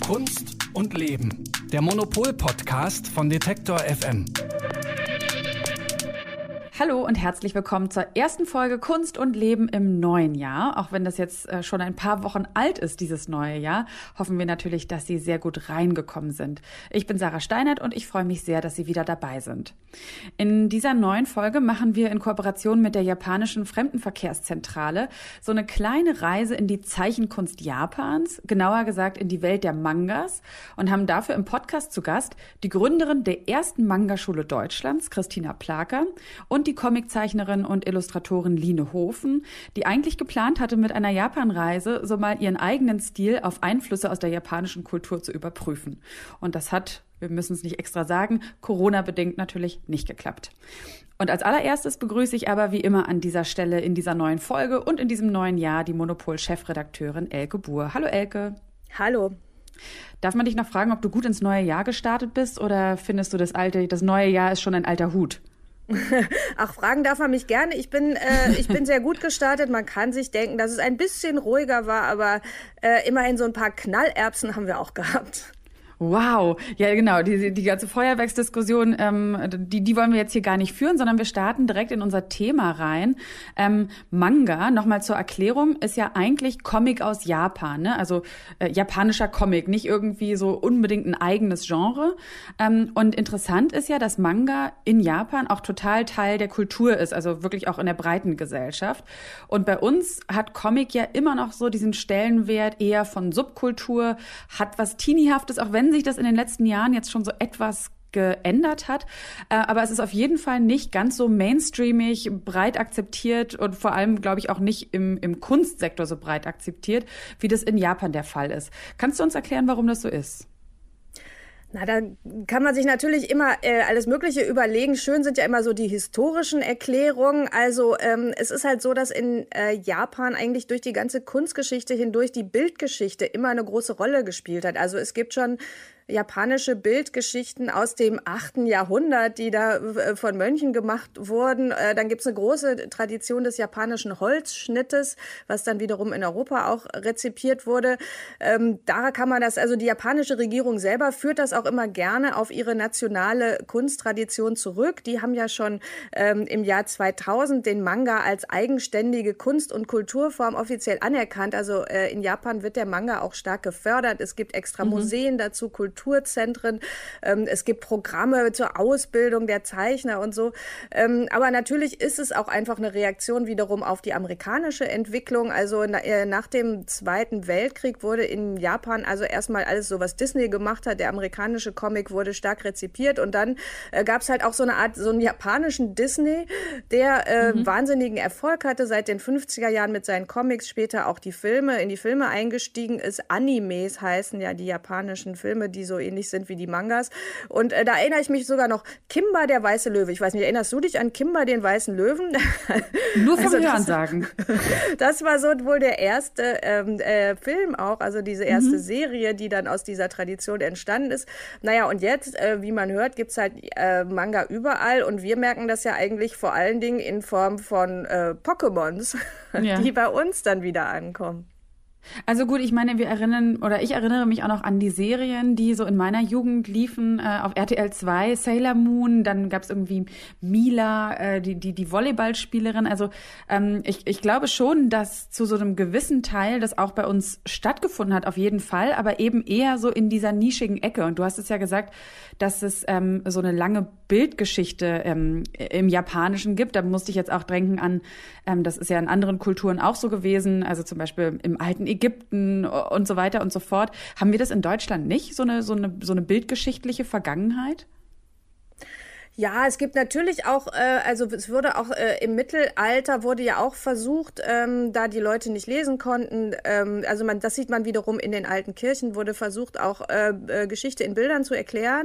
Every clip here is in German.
Kunst und Leben. Der Monopol-Podcast von Detektor FM. Hallo und herzlich willkommen zur ersten Folge Kunst und Leben im neuen Jahr. Auch wenn das jetzt schon ein paar Wochen alt ist, dieses neue Jahr, hoffen wir natürlich, dass Sie sehr gut reingekommen sind. Ich bin Sarah Steinert und ich freue mich sehr, dass Sie wieder dabei sind. In dieser neuen Folge machen wir in Kooperation mit der japanischen Fremdenverkehrszentrale so eine kleine Reise in die Zeichenkunst Japans, genauer gesagt in die Welt der Mangas, und haben dafür im Podcast zu Gast die Gründerin der ersten Mangaschule Deutschlands, Christina Plaker, und die Comiczeichnerin und Illustratorin Line Hofen, die eigentlich geplant hatte, mit einer Japanreise so mal ihren eigenen Stil auf Einflüsse aus der japanischen Kultur zu überprüfen. Und das hat, wir müssen es nicht extra sagen, Corona-bedingt natürlich nicht geklappt. Und als allererstes begrüße ich aber wie immer an dieser Stelle in dieser neuen Folge und in diesem neuen Jahr die Monopol-Chefredakteurin Elke Buhr. Hallo Elke. Hallo. Darf man dich noch fragen, ob du gut ins neue Jahr gestartet bist, oder findest du das neue Jahr ist schon ein alter Hut? Ach, fragen darf man mich gerne. Ich bin sehr gut gestartet. Man kann sich denken, dass es ein bisschen ruhiger war, aber immerhin so ein paar Knallerbsen haben wir auch gehabt. Wow, ja genau, die ganze Feuerwerksdiskussion, die wollen wir jetzt hier gar nicht führen, sondern wir starten direkt in unser Thema rein. Manga, nochmal zur Erklärung, ist ja eigentlich Comic aus Japan, ne? Also japanischer Comic, nicht irgendwie so unbedingt ein eigenes Genre. Und interessant ist ja, dass Manga in Japan auch total Teil der Kultur ist, also wirklich auch in der breiten Gesellschaft. Und bei uns hat Comic ja immer noch so diesen Stellenwert eher von Subkultur, hat was Teeniehaftes, auch wenn sich das in den letzten Jahren jetzt schon so etwas geändert hat. Aber es ist auf jeden Fall nicht ganz so mainstreamig, breit akzeptiert und vor allem, glaube ich, auch nicht im Kunstsektor so breit akzeptiert, wie das in Japan der Fall ist. Kannst du uns erklären, warum das so ist? Na, da kann man sich natürlich immer alles Mögliche überlegen. Schön sind ja immer so die historischen Erklärungen. Also es ist halt so, dass in Japan eigentlich durch die ganze Kunstgeschichte hindurch die Bildgeschichte immer eine große Rolle gespielt hat. Also es gibt schon japanische Bildgeschichten aus dem 8. Jahrhundert, die da von Mönchen gemacht wurden. Dann gibt's eine große Tradition des japanischen Holzschnittes, was dann wiederum in Europa auch rezipiert wurde. Da kann man das, also die japanische Regierung selber führt das auch immer gerne auf ihre nationale Kunsttradition zurück. Die haben ja schon im Jahr 2000 den Manga als eigenständige Kunst- und Kulturform offiziell anerkannt. Also in Japan wird der Manga auch stark gefördert. Es gibt extra Museen dazu, Kulturzentren, es gibt Programme zur Ausbildung der Zeichner und so. Aber natürlich ist es auch einfach eine Reaktion wiederum auf die amerikanische Entwicklung. Also nach dem Zweiten Weltkrieg wurde in Japan also erstmal alles so, was Disney gemacht hat. Der amerikanische Comic wurde stark rezipiert und dann gab es halt auch so einen japanischen Disney, der wahnsinnigen Erfolg hatte seit den 50er Jahren mit seinen Comics, später auch in die Filme eingestiegen ist. Animes heißen ja die japanischen Filme, die so ähnlich sind wie die Mangas. Und da erinnere ich mich sogar noch, Kimba, der weiße Löwe. Ich weiß nicht, erinnerst du dich an Kimba, den weißen Löwen? Nur vom Hörensagen. Das war so wohl der erste Film auch, also diese erste Serie, die dann aus dieser Tradition entstanden ist. Naja, und jetzt, wie man hört, gibt's halt Manga überall und wir merken das ja eigentlich vor allen Dingen in Form von Pokémons, die bei uns dann wieder ankommen. Also gut, ich meine, ich erinnere mich auch noch an die Serien, die so in meiner Jugend liefen, auf RTL 2, Sailor Moon, dann gab's irgendwie Mila, die Volleyballspielerin. Also ich glaube schon, dass zu so einem gewissen Teil das auch bei uns stattgefunden hat, auf jeden Fall, aber eben eher so in dieser nischigen Ecke. Und du hast es ja gesagt, dass es so eine lange Bildgeschichte im Japanischen gibt. Da musste ich jetzt auch denken an, das ist ja in anderen Kulturen auch so gewesen, also zum Beispiel im alten Ägypten und so weiter und so fort. Haben wir das in Deutschland nicht, so eine bildgeschichtliche Vergangenheit? Ja, es gibt natürlich auch, also es wurde auch im Mittelalter wurde ja auch versucht, da die Leute nicht lesen konnten, also das sieht man wiederum in den alten Kirchen, wurde versucht auch Geschichte in Bildern zu erklären.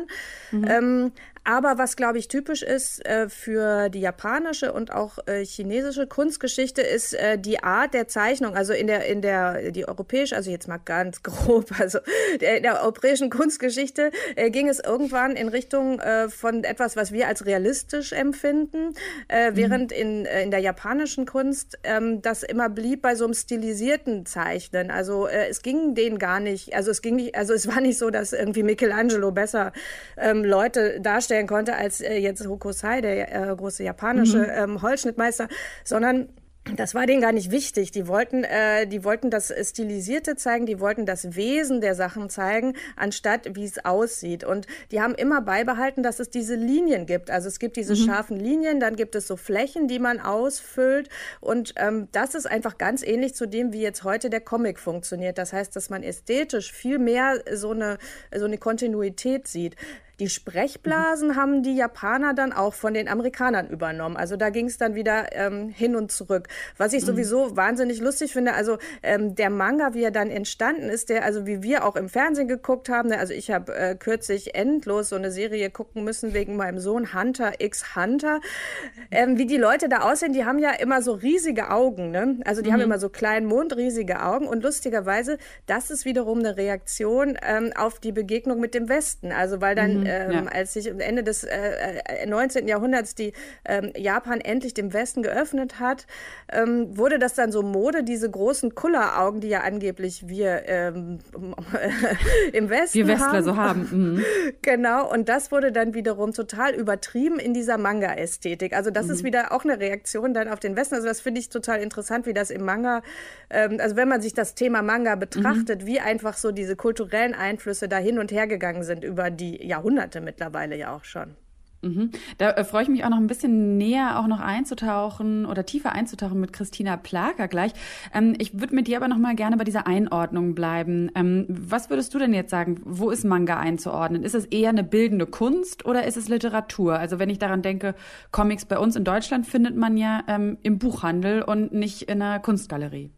Aber was, glaube ich, typisch ist für die japanische und auch chinesische Kunstgeschichte, ist die Art der Zeichnung. Also die europäische, also jetzt mal ganz grob, also in der europäischen Kunstgeschichte ging es irgendwann in Richtung von etwas, was wir als realistisch empfinden, während in der japanischen Kunst das immer blieb bei so einem stilisierten Zeichnen. Also es ging denen gar nicht, also es war nicht so, dass irgendwie Michelangelo besser Leute darstellen konnte als jetzt Hokusai, der große japanische Holzschnittmeister, sondern das war denen gar nicht wichtig. Die wollten das Stilisierte zeigen, die wollten das Wesen der Sachen zeigen, anstatt wie es aussieht. Und die haben immer beibehalten, dass es diese Linien gibt. Also es gibt diese scharfen Linien, dann gibt es so Flächen, die man ausfüllt. Und das ist einfach ganz ähnlich zu dem, wie jetzt heute der Comic funktioniert. Das heißt, dass man ästhetisch viel mehr so eine Kontinuität sieht. Die Sprechblasen haben die Japaner dann auch von den Amerikanern übernommen. Also da ging es dann wieder hin und zurück. Was ich sowieso wahnsinnig lustig finde, also der Manga, wie er dann entstanden ist, also wie wir auch im Fernsehen geguckt haben, ne? Also ich habe kürzlich endlos so eine Serie gucken müssen wegen meinem Sohn Hunter x Hunter. Wie die Leute da aussehen, die haben ja immer so riesige Augen, ne? Also die haben immer so kleinen Mund, riesige Augen und lustigerweise, das ist wiederum eine Reaktion auf die Begegnung mit dem Westen. Also weil dann als sich am Ende des 19. Jahrhunderts die Japan endlich dem Westen geöffnet hat, wurde das dann so Mode, diese großen Kulleraugen, die ja angeblich wir im Westen wir Westler haben. so haben. Genau, und das wurde dann wiederum total übertrieben in dieser Manga-Ästhetik. Also das ist wieder auch eine Reaktion dann auf den Westen. Also das finde ich total interessant, wie das im Manga, also wenn man sich das Thema Manga betrachtet, wie einfach so diese kulturellen Einflüsse da hin und her gegangen sind über die Jahrhunderte mittlerweile ja auch schon. Da freue ich mich auch noch ein bisschen näher auch noch einzutauchen oder tiefer einzutauchen mit Christina Plaker gleich. Ich würde mit dir aber noch mal gerne bei dieser Einordnung bleiben. Was würdest du denn jetzt sagen, wo ist Manga einzuordnen? Ist es eher eine bildende Kunst oder ist es Literatur? Also wenn ich daran denke, Comics bei uns in Deutschland findet man ja im Buchhandel und nicht in einer Kunstgalerie.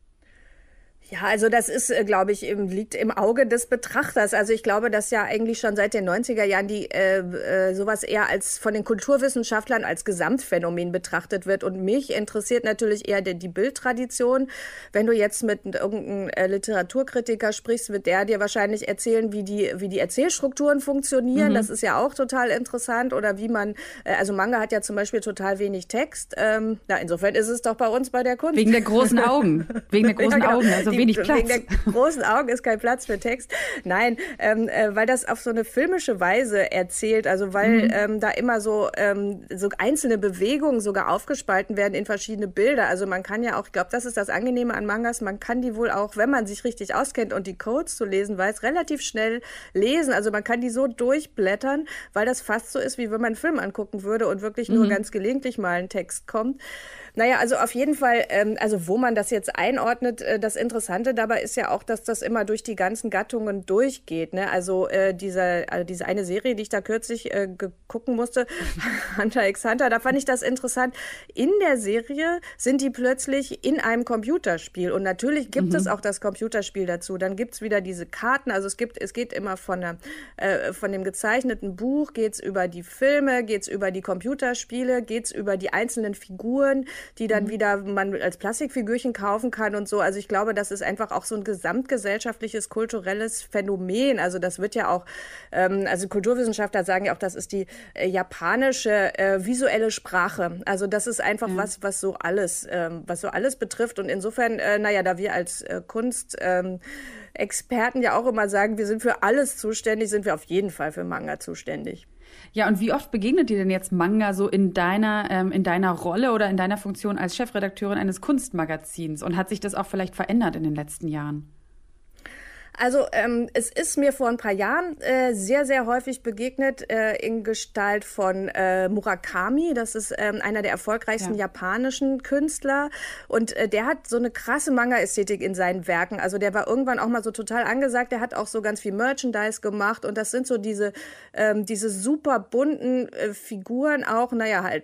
Ja, also das ist, glaube ich, liegt im Auge des Betrachters. Also ich glaube, dass ja eigentlich schon seit den 90er Jahren die sowas eher als von den Kulturwissenschaftlern als Gesamtphänomen betrachtet wird. Und mich interessiert natürlich eher die Bildtradition. Wenn du jetzt mit irgendeinem Literaturkritiker sprichst, wird der dir wahrscheinlich erzählen, wie die Erzählstrukturen funktionieren. Das ist ja auch total interessant. Oder wie man, also Manga hat ja zum Beispiel total wenig Text. Insofern ist es doch bei uns bei der Kunst. Wegen der großen Augen. Wegen der großen Augen. Also wenig Platz. Wegen der großen Augen ist kein Platz für Text. Nein, weil das auf so eine filmische Weise erzählt, also weil da immer so einzelne Bewegungen sogar aufgespalten werden in verschiedene Bilder. Also man kann ja auch, ich glaube, das ist das Angenehme an Mangas, man kann die wohl auch, wenn man sich richtig auskennt und die Codes zu lesen weiß, relativ schnell lesen. Also man kann die so durchblättern, weil das fast so ist, wie wenn man einen Film angucken würde und wirklich nur ganz gelegentlich mal ein Text kommt. Naja, also auf jeden Fall, also wo man das jetzt einordnet, das Interessante dabei ist ja auch, dass das immer durch die ganzen Gattungen durchgeht, ne? Also diese eine Serie, die ich da kürzlich gucken musste, Hunter x Hunter, da fand ich das interessant. In der Serie sind die plötzlich in einem Computerspiel und natürlich gibt es auch das Computerspiel dazu. Dann gibt's wieder diese Karten, also es geht immer von dem gezeichneten Buch, geht's über die Filme, geht's über die Computerspiele, geht's über die einzelnen Figuren, die dann wieder man als Plastikfigürchen kaufen kann und so. Also ich glaube, das ist einfach auch so ein gesamtgesellschaftliches, kulturelles Phänomen. Also das wird ja auch, also Kulturwissenschaftler sagen ja auch, das ist die japanische visuelle Sprache. Also das ist einfach was so alles betrifft. Und insofern, da wir als Kunstexperten ja auch immer sagen, wir sind für alles zuständig, sind wir auf jeden Fall für Manga zuständig. Ja, und wie oft begegnet dir denn jetzt Manga so in deiner Rolle oder in deiner Funktion als Chefredakteurin eines Kunstmagazins? Und hat sich das auch vielleicht verändert in den letzten Jahren? Also es ist mir vor ein paar Jahren sehr, sehr häufig begegnet in Gestalt von Murakami. Das ist einer der erfolgreichsten japanischen Künstler. Und der hat so eine krasse Manga-Ästhetik in seinen Werken. Also der war irgendwann auch mal so total angesagt. Der hat auch so ganz viel Merchandise gemacht. Und das sind so diese super bunten Figuren auch, halt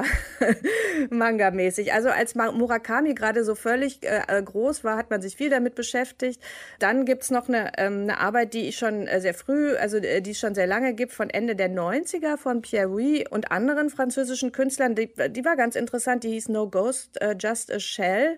Manga-mäßig. Also als Murakami gerade so völlig groß war, hat man sich viel damit beschäftigt. Dann gibt's noch eine Arbeit, die ich schon sehr früh, also die es schon sehr lange gibt, von Ende der 90er von Pierre Huy und anderen französischen Künstlern. Die war ganz interessant, die hieß No Ghost, Just a Shell.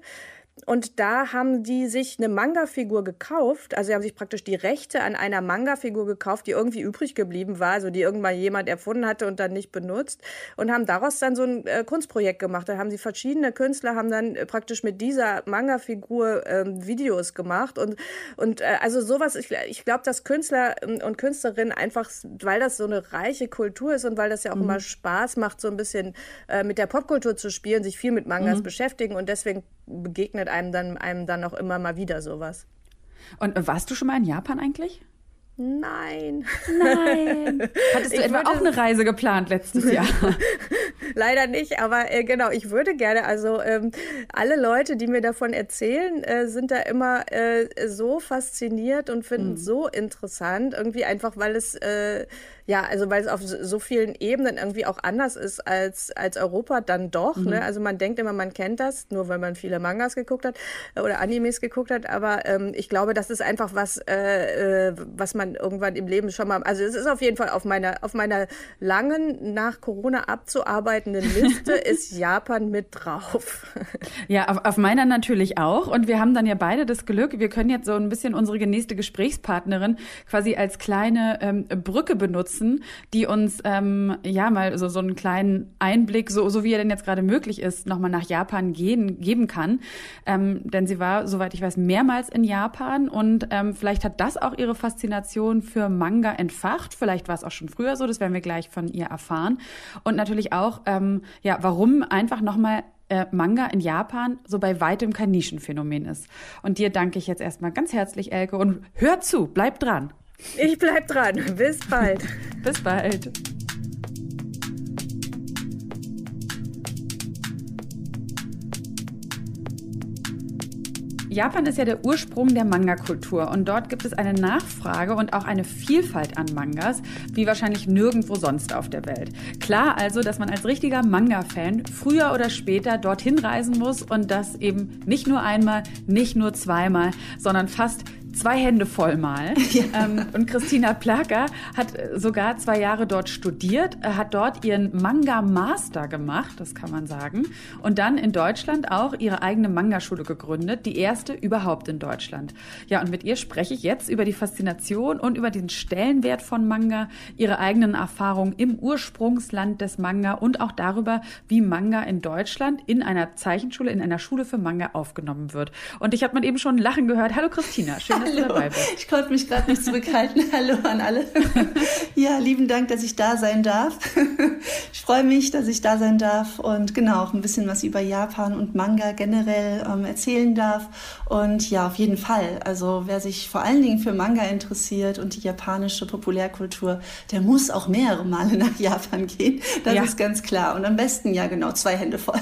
Und da haben die sich eine Manga-Figur gekauft. Also sie haben sich praktisch die Rechte an einer Manga-Figur gekauft, die irgendwie übrig geblieben war, also die irgendwann jemand erfunden hatte und dann nicht benutzt. Und haben daraus dann so ein Kunstprojekt gemacht. Da haben sie verschiedene Künstler, haben dann praktisch mit dieser Manga-Figur Videos gemacht. Und also sowas, ich glaube, dass Künstler und Künstlerinnen einfach, weil das so eine reiche Kultur ist und weil das ja auch immer Spaß macht, so ein bisschen mit der Popkultur zu spielen, sich viel mit Mangas beschäftigen und deswegen begegnet einem dann auch immer mal wieder sowas. Und warst du schon mal in Japan eigentlich? Nein. Hattest du etwa auch eine Reise geplant letztes Jahr? Leider nicht, aber genau, ich würde gerne. Also alle Leute, die mir davon erzählen, sind da immer so fasziniert und finden es so interessant. Irgendwie einfach, weil es weil es auf so vielen Ebenen irgendwie auch anders ist als Europa dann doch. Ne? Also man denkt immer, man kennt das, nur weil man viele Mangas geguckt hat oder Animes geguckt hat. Aber ich glaube, das ist einfach was man irgendwann im Leben schon mal... Also es ist auf jeden Fall auf meiner langen, nach Corona abzuarbeitenden Liste ist Japan mit drauf. Ja, auf meiner natürlich auch. Und wir haben dann ja beide das Glück, wir können jetzt so ein bisschen unsere nächste Gesprächspartnerin quasi als kleine Brücke benutzen, die uns mal so einen kleinen Einblick, so wie er denn jetzt gerade möglich ist, nochmal nach Japan geben kann. Denn sie war, soweit ich weiß, mehrmals in Japan und vielleicht hat das auch ihre Faszination für Manga entfacht. Vielleicht war es auch schon früher so, das werden wir gleich von ihr erfahren. Und natürlich auch, warum einfach nochmal Manga in Japan so bei weitem kein Nischenphänomen ist. Und dir danke ich jetzt erstmal ganz herzlich, Elke, und hör zu, bleib dran. Ich bleib dran. Bis bald. Bis bald. Japan ist ja der Ursprung der Manga-Kultur und dort gibt es eine Nachfrage und auch eine Vielfalt an Mangas, wie wahrscheinlich nirgendwo sonst auf der Welt. Klar also, dass man als richtiger Manga-Fan früher oder später dorthin reisen muss und das eben nicht nur einmal, nicht nur zweimal, sondern fast 2 Hände voll mal. Ja. Und Christina Plaker hat sogar 2 Jahre dort studiert, hat dort ihren Manga-Master gemacht, das kann man sagen, und dann in Deutschland auch ihre eigene Manga-Schule gegründet, die erste überhaupt in Deutschland. Ja, und mit ihr spreche ich jetzt über die Faszination und über den Stellenwert von Manga, ihre eigenen Erfahrungen im Ursprungsland des Manga und auch darüber, wie Manga in Deutschland in einer Zeichenschule, in einer Schule für Manga aufgenommen wird. Und ich habe mal eben schon Lachen gehört. Hallo Christina, schön, dass du dabei bist. Ich konnte mich gerade nicht zurückhalten. Hallo an alle. Ja, lieben Dank, dass ich da sein darf. Ich freue mich, dass ich da sein darf und genau auch ein bisschen was über Japan und Manga generell erzählen darf. Und ja, auf jeden Fall. Also wer sich vor allen Dingen für Manga interessiert und die japanische Populärkultur, der muss auch mehrere Male nach Japan gehen. Das ist ganz klar. Und am besten, 2 Hände voll.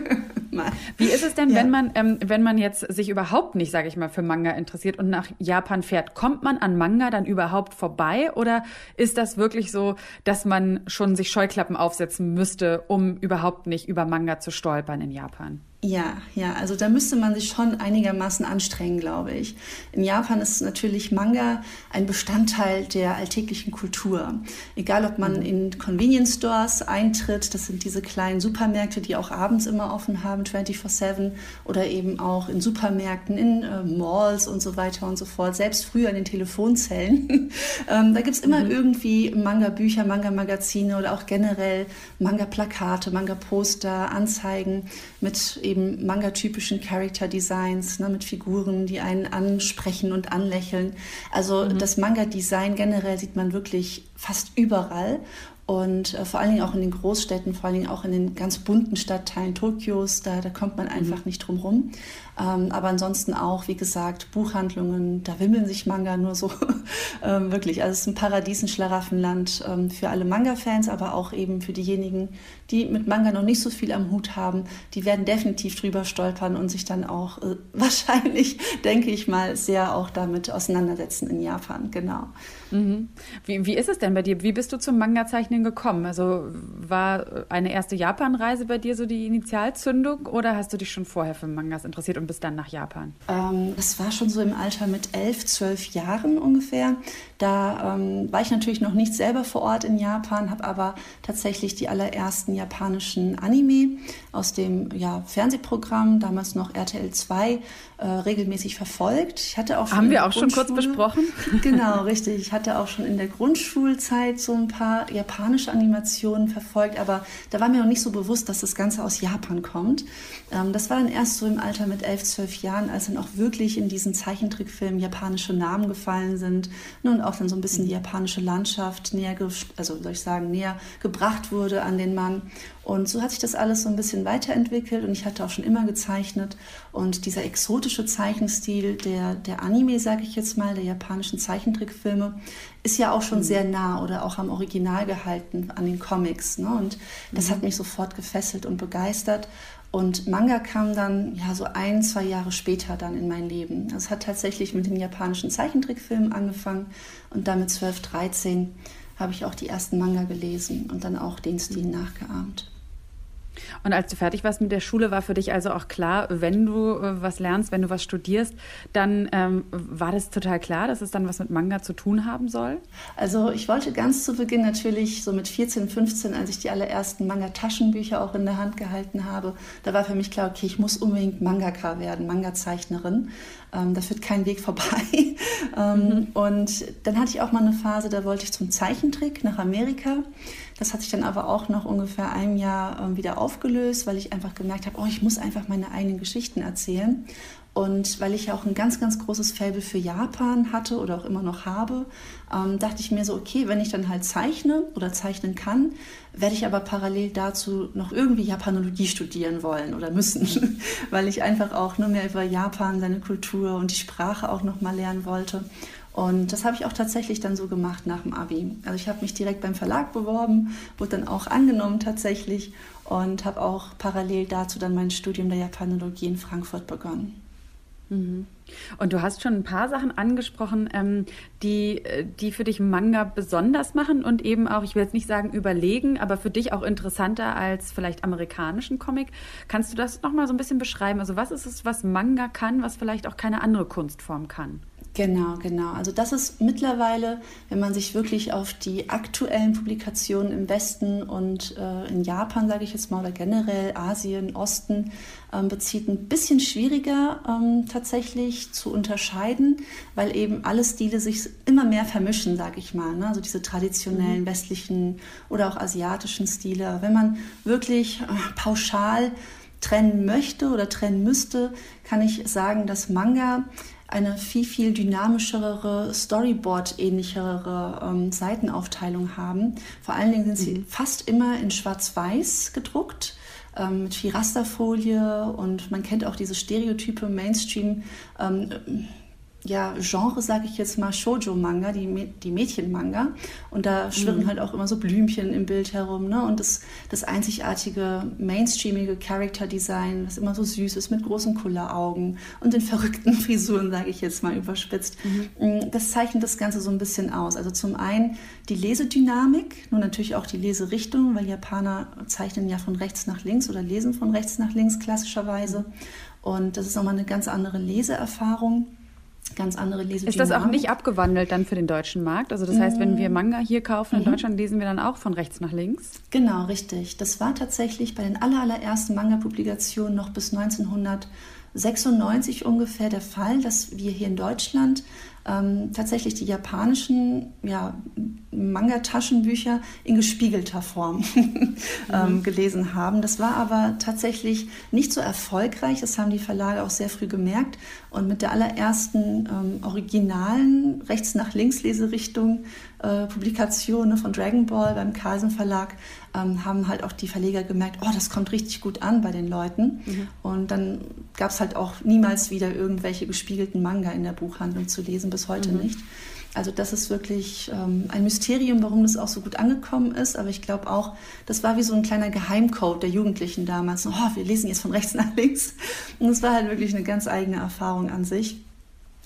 Wie ist es denn, wenn man jetzt sich überhaupt nicht, sage ich mal, für Manga interessiert und nach Japan fährt? Kommt man an Manga dann überhaupt vorbei? Oder ist das wirklich so, dass man schon sich Scheuklappen aufsetzen müsste, um überhaupt nicht über Manga zu stolpern in Japan? Ja, also da müsste man sich schon einigermaßen anstrengen, glaube ich. In Japan ist natürlich Manga ein Bestandteil der alltäglichen Kultur. Egal, ob man in Convenience Stores eintritt, das sind diese kleinen Supermärkte, die auch abends immer offen haben, 24/7, oder eben auch in Supermärkten, in Malls und so weiter und so fort. Selbst früher in den Telefonzellen. Da gibt's immer irgendwie Manga-Bücher, Manga-Magazine oder auch generell Manga-Plakate, Manga-Poster, Anzeigen mit eben manga-typischen Character-Designs, mit Figuren, die einen ansprechen und anlächeln. Also das Manga-Design generell sieht man wirklich fast überall. Und vor allen Dingen auch in den Großstädten, vor allen Dingen auch in den ganz bunten Stadtteilen Tokios, da kommt man einfach nicht drum rum. Aber ansonsten auch, wie gesagt, Buchhandlungen, da wimmeln sich Manga nur so. Wirklich, also es ist ein Paradies, ein Schlaraffenland für alle Manga-Fans, aber auch eben für diejenigen, die mit Manga noch nicht so viel am Hut haben. Die werden definitiv drüber stolpern und sich dann auch wahrscheinlich, denke ich mal, sehr auch damit auseinandersetzen in Japan, genau. Wie ist es denn? denn bei dir? Wie bist du zum Manga-Zeichnen gekommen? Also war eine erste Japan-Reise bei dir so die Initialzündung oder hast du dich schon vorher für Mangas interessiert und bist dann nach Japan? Das war schon so im Alter mit 11, 12 Jahren ungefähr. Da war ich natürlich noch nicht selber vor Ort in Japan, habe aber tatsächlich die allerersten japanischen Anime aus dem Fernsehprogramm, damals noch RTL 2, regelmäßig verfolgt. Ich hatte auch schon Haben wir auch schon kurz besprochen? Genau, richtig. Ich hatte auch schon in der Grundschulzeit so ein paar japanische Animationen verfolgt, aber da war mir noch nicht so bewusst, dass das Ganze aus Japan kommt. Das war dann erst so im Alter mit 11, 12 Jahren, als dann auch wirklich in diesen Zeichentrickfilmen japanische Namen gefallen sind und auch dann so ein bisschen die japanische Landschaft näher gebracht wurde an den Mann. Und so hat sich das alles so ein bisschen weiterentwickelt und ich hatte auch schon immer gezeichnet. Und dieser exotische Zeichenstil der Anime, sage ich jetzt mal, der japanischen Zeichentrickfilme, ist ja auch schon sehr nah oder auch am Original gehalten, an den Comics. Ne? Und das hat mich sofort gefesselt und begeistert. Und Manga kam dann so 1, 2 Jahre später dann in mein Leben. Es hat tatsächlich mit den japanischen Zeichentrickfilmen angefangen und dann mit 12, 13 habe ich auch die ersten Manga gelesen und dann auch den Stil nachgeahmt. Und als du fertig warst mit der Schule, war für dich also auch klar, wenn du was lernst, wenn du was studierst, dann war das total klar, dass es dann was mit Manga zu tun haben soll? Also ich wollte ganz zu Beginn natürlich so mit 14, 15, als ich die allerersten Manga-Taschenbücher auch in der Hand gehalten habe, da war für mich klar, okay, ich muss unbedingt Mangaka werden, Manga-Zeichnerin. Da führt kein Weg vorbei. Und dann hatte ich auch mal eine Phase, da wollte ich zum Zeichentrick nach Amerika. Das hat sich dann aber auch nach ungefähr einem Jahr wieder aufgelöst, weil ich einfach gemerkt habe, ich muss einfach meine eigenen Geschichten erzählen. Und weil ich ja auch ein ganz, ganz großes Faible für Japan hatte oder auch immer noch habe, dachte ich mir so, okay, wenn ich dann halt zeichne oder zeichnen kann, werde ich aber parallel dazu noch irgendwie Japanologie studieren wollen oder müssen, weil ich einfach auch nur mehr über Japan, seine Kultur und die Sprache auch noch mal lernen wollte. Und das habe ich auch tatsächlich dann so gemacht nach dem Abi. Also ich habe mich direkt beim Verlag beworben, wurde dann auch angenommen tatsächlich und habe auch parallel dazu dann mein Studium der Japanologie in Frankfurt begonnen. Und du hast schon ein paar Sachen angesprochen, die für dich Manga besonders machen und eben auch, ich will jetzt nicht sagen überlegen, aber für dich auch interessanter als vielleicht amerikanischen Comic. Kannst du das nochmal so ein bisschen beschreiben? Also was ist es, was Manga kann, was vielleicht auch keine andere Kunstform kann? Genau. Also das ist mittlerweile, wenn man sich wirklich auf die aktuellen Publikationen im Westen und in Japan, sage ich jetzt mal, oder generell Asien, Osten bezieht, ein bisschen schwieriger tatsächlich zu unterscheiden, weil eben alle Stile sich immer mehr vermischen, sage ich mal. Ne? Also diese traditionellen westlichen oder auch asiatischen Stile. Wenn man wirklich pauschal trennen möchte oder trennen müsste, kann ich sagen, dass Manga eine viel, viel dynamischere, Storyboard-ähnlichere Seitenaufteilung haben. Vor allen Dingen sind sie fast immer in Schwarz-Weiß gedruckt, mit viel Rasterfolie und man kennt auch diese Stereotype Mainstream, Genre, sage ich jetzt mal, Shoujo-Manga, die Mädchen-Manga. Und da schwirren halt auch immer so Blümchen im Bild herum. Ne? Und das einzigartige, mainstreamige Character-Design, das immer so süß ist, mit großen Kulleraugen und den verrückten Frisuren, sage ich jetzt mal überspitzt. Das zeichnet das Ganze so ein bisschen aus. Also zum einen die Lesedynamik, nun natürlich auch die Leserichtung, weil Japaner zeichnen ja von rechts nach links oder lesen von rechts nach links klassischerweise. Und das ist nochmal eine ganz andere Leseerfahrung. Ganz andere Lesedynamik. Ist das auch nicht abgewandelt dann für den deutschen Markt? Also das heißt, wenn wir Manga hier kaufen in Deutschland, lesen wir dann auch von rechts nach links? Genau, richtig. Das war tatsächlich bei den allerersten Manga-Publikationen noch bis 1996 ungefähr der Fall, dass wir hier in Deutschland tatsächlich die japanischen Manga-Taschenbücher in gespiegelter Form gelesen haben. Das war aber tatsächlich nicht so erfolgreich. Das haben die Verlage auch sehr früh gemerkt. Und mit der allerersten originalen Rechts-nach-links-Leserichtung Publikation von Dragon Ball beim Carlsen Verlag haben halt auch die Verleger gemerkt, das kommt richtig gut an bei den Leuten. Und dann gab es halt auch niemals wieder irgendwelche gespiegelten Manga in der Buchhandlung zu lesen, bis heute nicht. Also das ist wirklich ein Mysterium, warum das auch so gut angekommen ist. Aber ich glaube auch, das war wie so ein kleiner Geheimcode der Jugendlichen damals. Wir lesen jetzt von rechts nach links. Und es war halt wirklich eine ganz eigene Erfahrung an sich.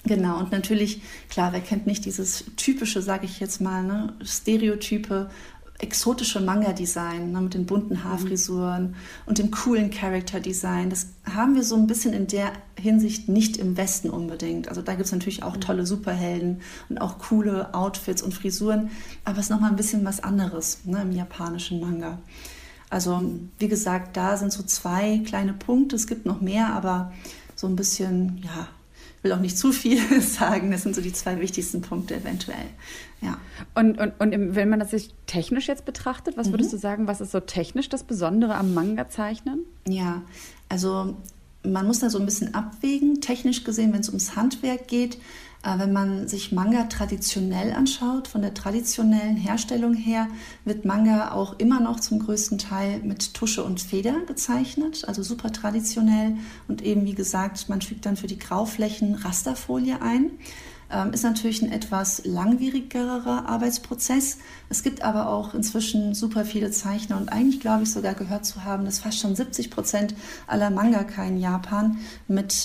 Genau, und natürlich, klar, wer kennt nicht dieses typische, sage ich jetzt mal, ne, stereotype, exotische Manga-Design, ne, mit den bunten Haarfrisuren und dem coolen Character-Design. Das haben wir so ein bisschen in der Hinsicht nicht im Westen unbedingt. Also da gibt es natürlich auch tolle Superhelden und auch coole Outfits und Frisuren, aber es ist nochmal ein bisschen was anderes, ne, im japanischen Manga. Also wie gesagt, da sind so 2 kleine Punkte, es gibt noch mehr, aber so ein bisschen, ja, ich will auch nicht zu viel sagen, das sind so die 2 wichtigsten Punkte eventuell. Ja. Und wenn man das sich technisch jetzt betrachtet, was würdest du sagen, was ist so technisch das Besondere am Manga-Zeichnen? Ja, also man muss da so ein bisschen abwägen, technisch gesehen, wenn es ums Handwerk geht. Wenn man sich Manga traditionell anschaut, von der traditionellen Herstellung her, wird Manga auch immer noch zum größten Teil mit Tusche und Feder gezeichnet, also super traditionell. Und eben, wie gesagt, man fügt dann für die Grauflächen Rasterfolie ein. Ist natürlich ein etwas langwierigerer Arbeitsprozess. Es gibt aber auch inzwischen super viele Zeichner und eigentlich glaube ich sogar gehört zu haben, dass fast schon 70% aller Mangaka in Japan mit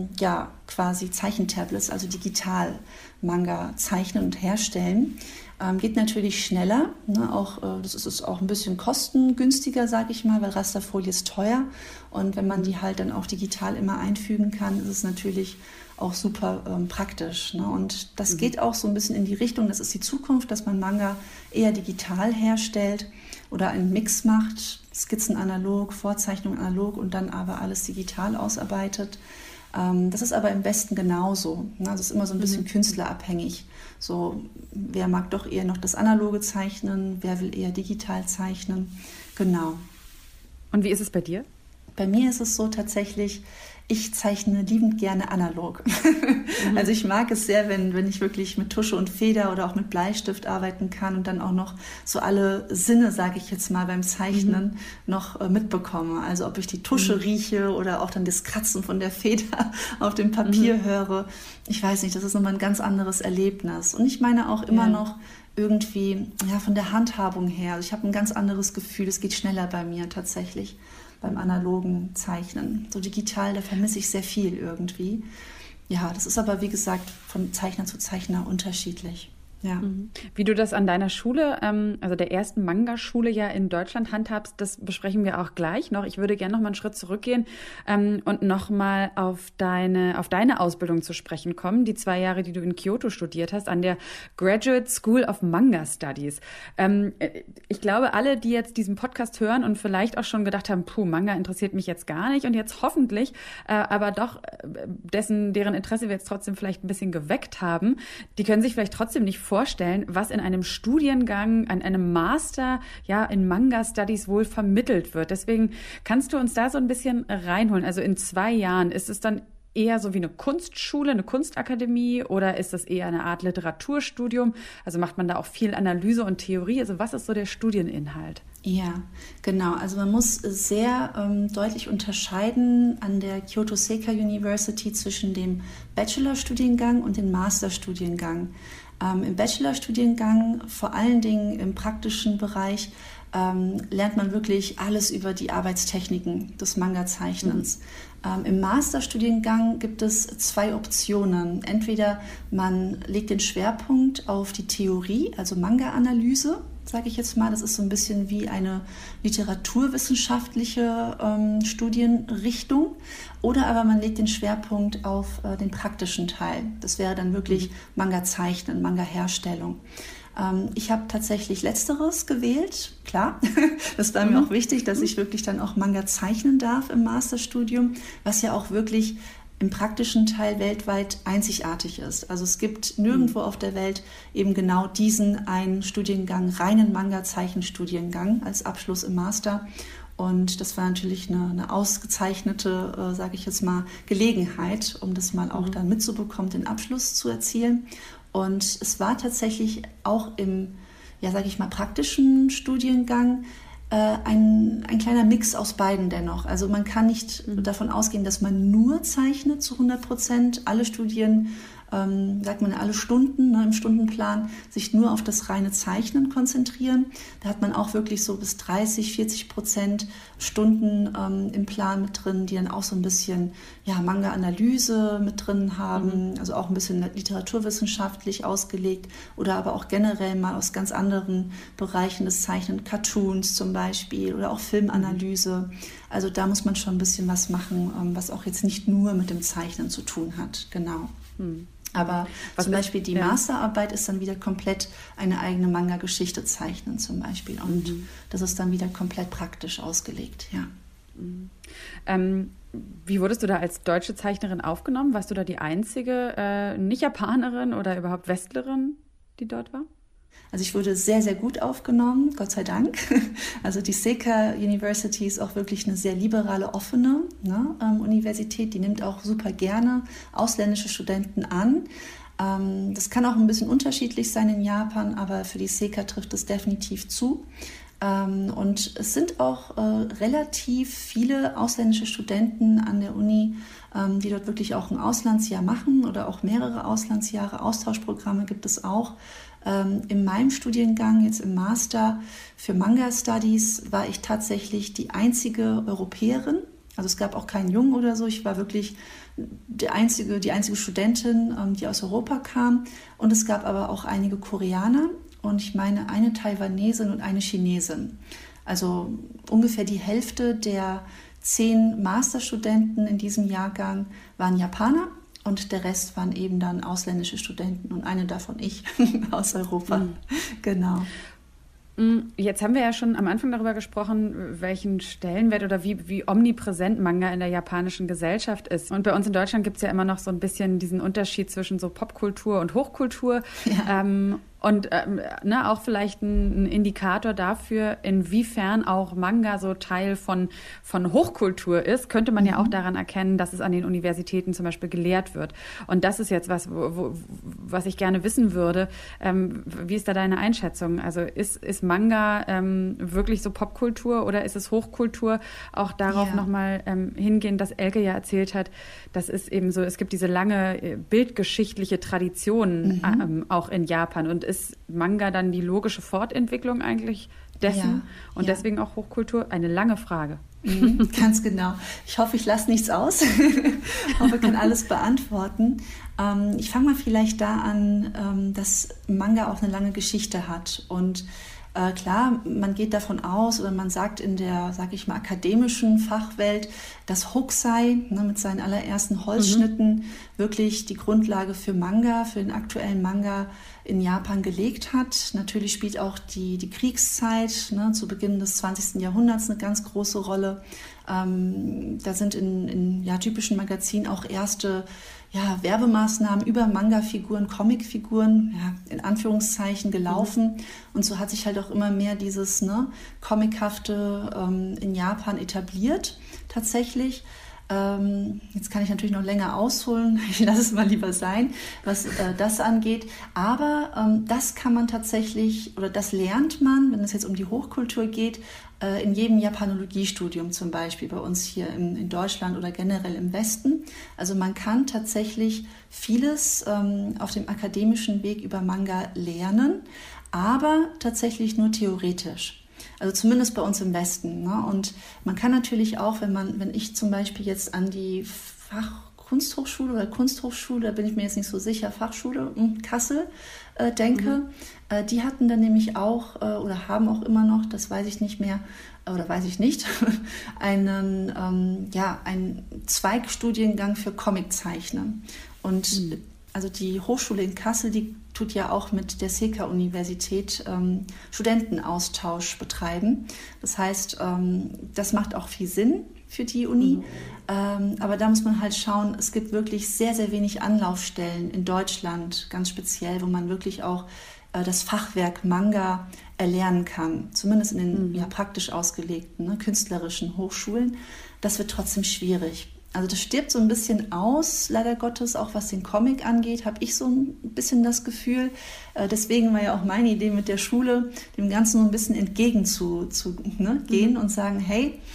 quasi Zeichentablets, also digital Manga zeichnen und herstellen. Geht natürlich schneller, ne? Das ist auch ein bisschen kostengünstiger, sage ich mal, weil Rasterfolie ist teuer und wenn man die halt dann auch digital immer einfügen kann, ist es natürlich auch super praktisch. Ne? Und das geht auch so ein bisschen in die Richtung, das ist die Zukunft, dass man Manga eher digital herstellt oder einen Mix macht, Skizzen analog, Vorzeichnung analog und dann aber alles digital ausarbeitet. Das ist aber im Westen genauso. Ne? Das ist immer so ein bisschen künstlerabhängig. So, wer mag doch eher noch das Analoge zeichnen, wer will eher digital zeichnen. Genau. Und wie ist es bei dir? Bei mir ist es so tatsächlich, ich zeichne liebend gerne analog. Also ich mag es sehr, wenn ich wirklich mit Tusche und Feder oder auch mit Bleistift arbeiten kann und dann auch noch so alle Sinne, sage ich jetzt mal, beim Zeichnen noch mitbekomme. Also ob ich die Tusche rieche oder auch dann das Kratzen von der Feder auf dem Papier höre. Ich weiß nicht, das ist nochmal ein ganz anderes Erlebnis. Und ich meine auch immer noch irgendwie von der Handhabung her. Also ich habe ein ganz anderes Gefühl, es geht schneller bei mir tatsächlich. Beim analogen Zeichnen. So digital, da vermisse ich sehr viel irgendwie. Ja, das ist aber, wie gesagt, von Zeichner zu Zeichner unterschiedlich. Ja. Wie du das an deiner Schule, also der ersten Manga-Schule ja in Deutschland handhabst, das besprechen wir auch gleich noch. Ich würde gerne noch mal einen Schritt zurückgehen und noch mal auf deine Ausbildung zu sprechen kommen, die 2 Jahre, die du in Kyoto studiert hast, an der Graduate School of Manga Studies. Ich glaube, alle, die jetzt diesen Podcast hören und vielleicht auch schon gedacht haben, Manga interessiert mich jetzt gar nicht und jetzt hoffentlich, aber doch deren Interesse wir jetzt trotzdem vielleicht ein bisschen geweckt haben, die können sich vielleicht trotzdem nicht vorstellen, was in einem Studiengang, an einem Master, in Manga Studies wohl vermittelt wird. Deswegen kannst du uns da so ein bisschen reinholen. Also in 2 Jahren, ist es dann eher so wie eine Kunstschule, eine Kunstakademie oder ist das eher eine Art Literaturstudium? Also macht man da auch viel Analyse und Theorie? Also was ist so der Studieninhalt? Ja, genau. Also man muss sehr deutlich unterscheiden an der Kyoto Seika University zwischen dem Bachelorstudiengang und dem Masterstudiengang. Im Bachelorstudiengang, vor allen Dingen im praktischen Bereich, lernt man wirklich alles über die Arbeitstechniken des Manga-Zeichnens. Im Masterstudiengang gibt es 2 Optionen. Entweder man legt den Schwerpunkt auf die Theorie, also Manga-Analyse, sage ich jetzt mal. Das ist so ein bisschen wie eine literaturwissenschaftliche Studienrichtung. Oder aber man legt den Schwerpunkt auf den praktischen Teil. Das wäre dann wirklich Manga-Zeichnen, Manga-Herstellung. Ich habe tatsächlich Letzteres gewählt, klar. Das war mir auch wichtig, dass ich wirklich dann auch Manga zeichnen darf im Masterstudium, was ja auch wirklich im praktischen Teil weltweit einzigartig ist. Also es gibt nirgendwo auf der Welt eben genau diesen einen Studiengang, reinen Manga-Zeichenstudiengang als Abschluss im Master. Und das war natürlich eine ausgezeichnete, sage ich jetzt mal, Gelegenheit, um das mal auch dann mitzubekommen, den Abschluss zu erzielen. Und es war tatsächlich auch im, sage ich mal, praktischen Studiengang ein kleiner Mix aus beiden dennoch. Also man kann nicht davon ausgehen, dass man nur zeichnet zu 100%. Alle Studien sagt man, alle Stunden, ne, im Stundenplan sich nur auf das reine Zeichnen konzentrieren. Da hat man auch wirklich so bis 30-40% Stunden im Plan mit drin, die dann auch so ein bisschen Manga-Analyse mit drin haben, also auch ein bisschen literaturwissenschaftlich ausgelegt oder aber auch generell mal aus ganz anderen Bereichen des Zeichnen, Cartoons zum Beispiel oder auch Filmanalyse. Also da muss man schon ein bisschen was machen, was auch jetzt nicht nur mit dem Zeichnen zu tun hat, genau. Aber zum Beispiel die Masterarbeit ist dann wieder komplett eine eigene Manga-Geschichte zeichnen zum Beispiel. Und das ist dann wieder komplett praktisch ausgelegt, ja. Wie wurdest du da als deutsche Zeichnerin aufgenommen? Warst du da die einzige Nicht-Japanerin oder überhaupt Westlerin, die dort war? Also ich wurde sehr, sehr gut aufgenommen, Gott sei Dank. Also die Seika University ist auch wirklich eine sehr liberale, offene Universität. Die nimmt auch super gerne ausländische Studenten an. Das kann auch ein bisschen unterschiedlich sein in Japan, aber für die Seika trifft es definitiv zu. Und es sind auch relativ viele ausländische Studenten an der Uni, die dort wirklich auch ein Auslandsjahr machen oder auch mehrere Auslandsjahre. Austauschprogramme gibt es auch. In meinem Studiengang, jetzt im Master für Manga Studies, war ich tatsächlich die einzige Europäerin. Also es gab auch keinen Jungen oder so. Ich war wirklich die einzige Studentin, die aus Europa kam. Und es gab aber auch einige Koreaner und ich meine eine Taiwanesin und eine Chinesin. Also ungefähr die Hälfte der 10 Masterstudenten in diesem Jahrgang waren Japaner. Und der Rest waren eben dann ausländische Studenten und eine davon ich aus Europa. Genau. Jetzt haben wir ja schon am Anfang darüber gesprochen, welchen Stellenwert oder wie omnipräsent Manga in der japanischen Gesellschaft ist. Und bei uns in Deutschland gibt es ja immer noch so ein bisschen diesen Unterschied zwischen so Popkultur und Hochkultur. Ja. Und auch vielleicht ein Indikator dafür, inwiefern auch Manga so Teil von Hochkultur ist, könnte man ja auch daran erkennen, dass es an den Universitäten zum Beispiel gelehrt wird. Und das ist jetzt was ich gerne wissen würde. Wie ist da deine Einschätzung? Also ist Manga wirklich so Popkultur oder ist es Hochkultur? Auch darauf nochmal hingehen, dass Elke ja erzählt hat, das ist eben so, es gibt diese lange bildgeschichtliche Tradition auch in Japan. Und ist Manga dann die logische Fortentwicklung eigentlich dessen und deswegen auch Hochkultur? Eine lange Frage. Ganz genau. Ich hoffe, ich lasse nichts aus. Ich hoffe, ich kann alles beantworten. Ich fange mal vielleicht da an, dass Manga auch eine lange Geschichte hat. Und klar, man geht davon aus oder man sagt in der, sage ich mal, akademischen Fachwelt, dass Hokusai mit seinen allerersten Holzschnitten wirklich die Grundlage für Manga, für den aktuellen Manga in Japan gelegt hat. Natürlich spielt auch die Kriegszeit zu Beginn des 20. Jahrhunderts eine ganz große Rolle. Da sind in typischen Magazinen auch erste Werbemaßnahmen über Manga-Figuren, Comic-Figuren, in Anführungszeichen gelaufen. Und so hat sich halt auch immer mehr dieses Comichafte in Japan etabliert, tatsächlich. Jetzt kann ich natürlich noch länger ausholen, ich lasse es mal lieber sein, was das angeht. Aber das kann man tatsächlich, oder das lernt man, wenn es jetzt um die Hochkultur geht, in jedem Japanologiestudium zum Beispiel bei uns hier in Deutschland oder generell im Westen. Also man kann tatsächlich vieles auf dem akademischen Weg über Manga lernen, aber tatsächlich nur theoretisch. Also zumindest bei uns im Westen. Und man kann natürlich auch, wenn ich zum Beispiel jetzt an die Fachkunsthochschule oder Kunsthochschule, da bin ich mir jetzt nicht so sicher, Fachschule Kassel denke, die hatten dann nämlich auch oder haben auch immer noch, das weiß ich nicht mehr, oder weiß ich nicht, einen Zweigstudiengang für Comiczeichnen. Und also die Hochschule in Kassel, die tut ja auch mit der Seika-Universität Studentenaustausch betreiben. Das heißt, das macht auch viel Sinn für die Uni. Aber da muss man halt schauen, es gibt wirklich sehr, sehr wenig Anlaufstellen in Deutschland, ganz speziell, wo man wirklich auch das Fachwerk Manga erlernen kann. Zumindest in den praktisch ausgelegten, künstlerischen Hochschulen. Das wird trotzdem schwierig. Also das stirbt so ein bisschen aus, leider Gottes, auch was den Comic angeht, habe ich so ein bisschen das Gefühl. Deswegen war ja auch meine Idee mit der Schule, dem Ganzen so ein bisschen entgegenzugehen und sagen, hey,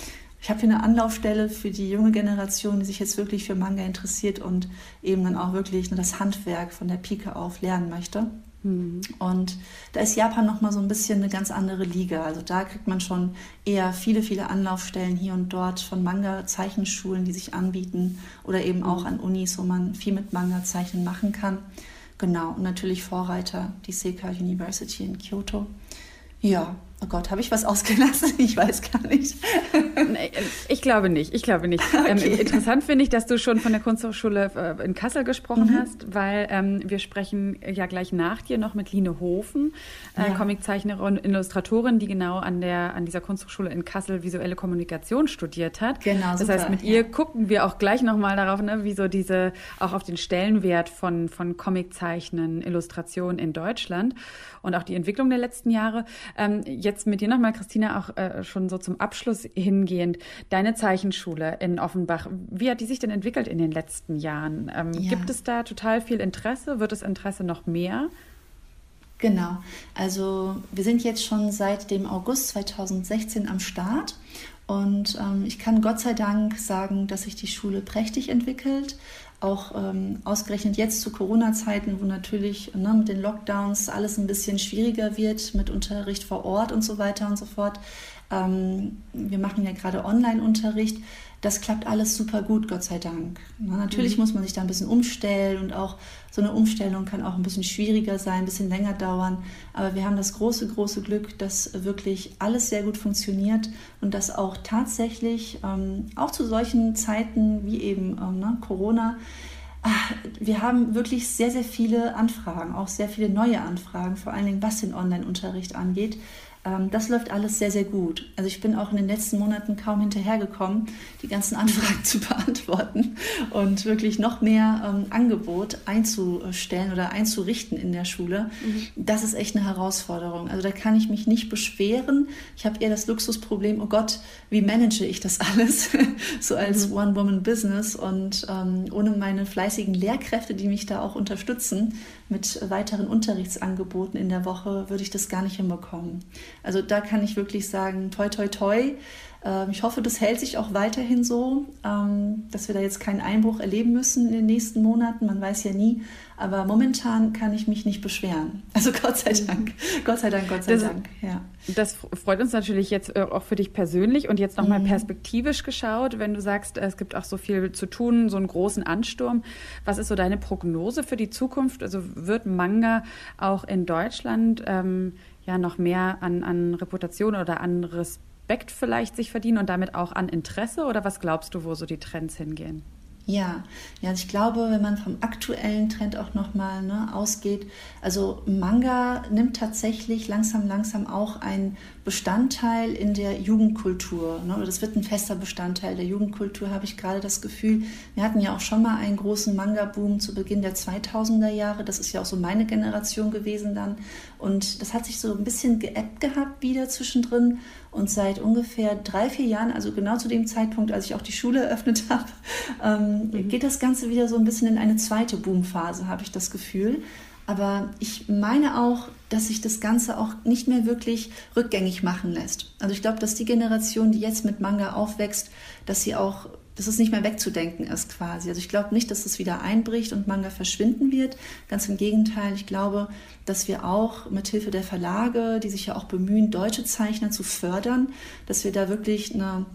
ich habe hier eine Anlaufstelle für die junge Generation, die sich jetzt wirklich für Manga interessiert und eben dann auch wirklich das Handwerk von der Pike auf lernen möchte. Und da ist Japan nochmal so ein bisschen eine ganz andere Liga. Also da kriegt man schon eher viele Anlaufstellen hier und dort von Manga-Zeichenschulen, die sich anbieten oder eben auch an Unis, wo man viel mit Manga-Zeichnen machen kann. Genau, und natürlich Vorreiter, die Seika University in Kyoto. Ja, oh Gott, habe ich was ausgelassen? Ich weiß gar nicht. Ich glaube nicht. Okay. Interessant finde ich, dass du schon von der Kunsthochschule in Kassel gesprochen hast, weil wir sprechen ja gleich nach dir noch mit Line Hofen, Comiczeichnerin und Illustratorin, die genau an dieser Kunsthochschule in Kassel visuelle Kommunikation studiert hat. Genau, das heißt, mit ihr gucken wir auch gleich nochmal darauf, wie so auch auf den Stellenwert von Comiczeichnen, Illustration in Deutschland und auch die Entwicklung der letzten Jahre. Jetzt mit dir nochmal, Christina, auch schon so zum Abschluss hingehend. Deine Zeichenschule in Offenbach, wie hat die sich denn entwickelt in den letzten Jahren? Gibt es da total viel Interesse? Wird das Interesse noch mehr? Genau, also wir sind jetzt schon seit dem August 2016 am Start und ich kann Gott sei Dank sagen, dass sich die Schule prächtig entwickelt. Auch ausgerechnet jetzt zu Corona-Zeiten, wo natürlich mit den Lockdowns alles ein bisschen schwieriger wird mit Unterricht vor Ort und so weiter und so fort. Wir machen ja gerade Online-Unterricht. Das klappt alles super gut, Gott sei Dank. Natürlich muss man sich da ein bisschen umstellen und auch so eine Umstellung kann auch ein bisschen schwieriger sein, ein bisschen länger dauern. Aber wir haben das große Glück, dass wirklich alles sehr gut funktioniert und dass auch tatsächlich auch zu solchen Zeiten wie eben Corona, wir haben wirklich sehr viele Anfragen, auch sehr viele neue Anfragen, vor allen Dingen was den Online-Unterricht angeht. Das läuft alles sehr gut. Also ich bin auch in den letzten Monaten kaum hinterhergekommen, die ganzen Anfragen zu beantworten und wirklich noch mehr Angebot einzustellen oder einzurichten in der Schule. Das ist echt eine Herausforderung. Also da kann ich mich nicht beschweren. Ich habe eher das Luxusproblem, oh Gott, wie manage ich das alles? So als One-Woman-Business und ohne meine fleißigen Lehrkräfte, die mich da auch unterstützen, mit weiteren Unterrichtsangeboten in der Woche würde ich das gar nicht hinbekommen. Also da kann ich wirklich sagen, toi, toi, toi. Ich hoffe, das hält sich auch weiterhin so, dass wir da jetzt keinen Einbruch erleben müssen in den nächsten Monaten. Man weiß ja nie. Aber momentan kann ich mich nicht beschweren. Also Gott sei Dank. Gott sei Dank. Ja. Das freut uns natürlich jetzt auch für dich persönlich und jetzt nochmal perspektivisch geschaut, wenn du sagst, es gibt auch so viel zu tun, so einen großen Ansturm. Was ist so deine Prognose für die Zukunft? Also wird Manga auch in Deutschland noch mehr an Reputation oder an Respekt vielleicht sich verdienen und damit auch an Interesse? Oder was glaubst du, wo so die Trends hingehen? Ja, ich glaube, wenn man vom aktuellen Trend auch nochmal ausgeht, also Manga nimmt tatsächlich langsam auch einen Bestandteil in der Jugendkultur. Das wird ein fester Bestandteil der Jugendkultur, habe ich gerade das Gefühl. Wir hatten ja auch schon mal einen großen Manga-Boom zu Beginn der 2000er Jahre. Das ist ja auch so meine Generation gewesen dann. Und das hat sich so ein bisschen geebbt gehabt wieder zwischendrin. Und seit ungefähr 3-4 Jahren, also genau zu dem Zeitpunkt, als ich auch die Schule eröffnet habe, geht das Ganze wieder so ein bisschen in eine zweite Boomphase, habe ich das Gefühl. Aber ich meine auch, dass sich das Ganze auch nicht mehr wirklich rückgängig machen lässt. Also ich glaube, dass die Generation, die jetzt mit Manga aufwächst, dass es nicht mehr wegzudenken ist quasi. Also ich glaube nicht, dass es wieder einbricht und Manga verschwinden wird. Ganz im Gegenteil, ich glaube, dass wir auch mit Hilfe der Verlage, die sich ja auch bemühen, deutsche Zeichner zu fördern, dass wir da wirklich eine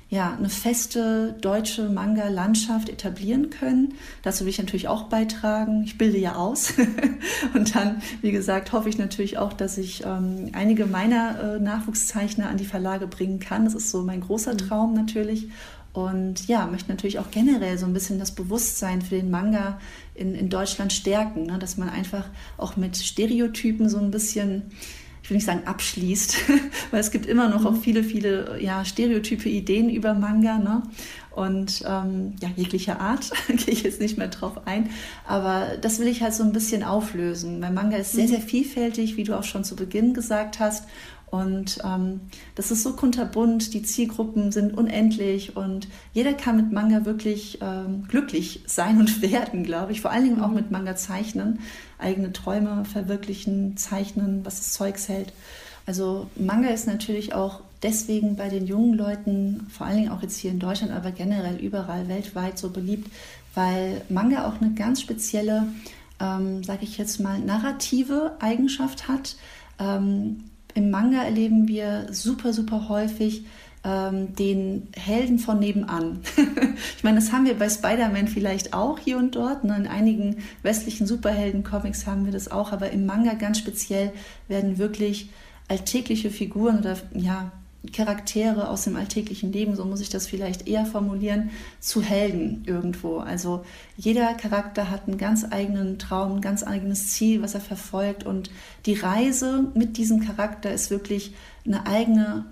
feste deutsche Manga-Landschaft etablieren können. Dazu will ich natürlich auch beitragen. Ich bilde ja aus. Und dann, wie gesagt, hoffe ich natürlich auch, dass ich einige meiner Nachwuchszeichner an die Verlage bringen kann. Das ist so mein großer Traum natürlich. Und möchte natürlich auch generell so ein bisschen das Bewusstsein für den Manga in Deutschland stärken, dass man einfach auch mit Stereotypen so ein bisschen, ich will nicht sagen abschließt, weil es gibt immer noch auch viele stereotype Ideen über Manga, und jeglicher Art, gehe ich jetzt nicht mehr drauf ein, aber das will ich halt so ein bisschen auflösen, weil Manga ist sehr vielfältig, wie du auch schon zu Beginn gesagt hast. Und das ist so kunterbunt, die Zielgruppen sind unendlich und jeder kann mit Manga wirklich glücklich sein und werden, glaube ich. Vor allen Dingen auch mit Manga zeichnen, eigene Träume verwirklichen, zeichnen, was das Zeugs hält. Also Manga ist natürlich auch deswegen bei den jungen Leuten, vor allen Dingen auch jetzt hier in Deutschland, aber generell überall weltweit so beliebt, weil Manga auch eine ganz spezielle, sage ich jetzt mal, narrative Eigenschaft hat. Im Manga erleben wir super, super häufig den Helden von nebenan. Ich meine, das haben wir bei Spider-Man vielleicht auch hier und dort. Ne? In einigen westlichen Superhelden-Comics haben wir das auch, aber im Manga ganz speziell werden wirklich alltägliche Figuren oder Charaktere aus dem alltäglichen Leben, so muss ich das vielleicht eher formulieren, zu Helden irgendwo. Also jeder Charakter hat einen ganz eigenen Traum, ein ganz eigenes Ziel, was er verfolgt, und die Reise mit diesem Charakter ist wirklich eine eigene,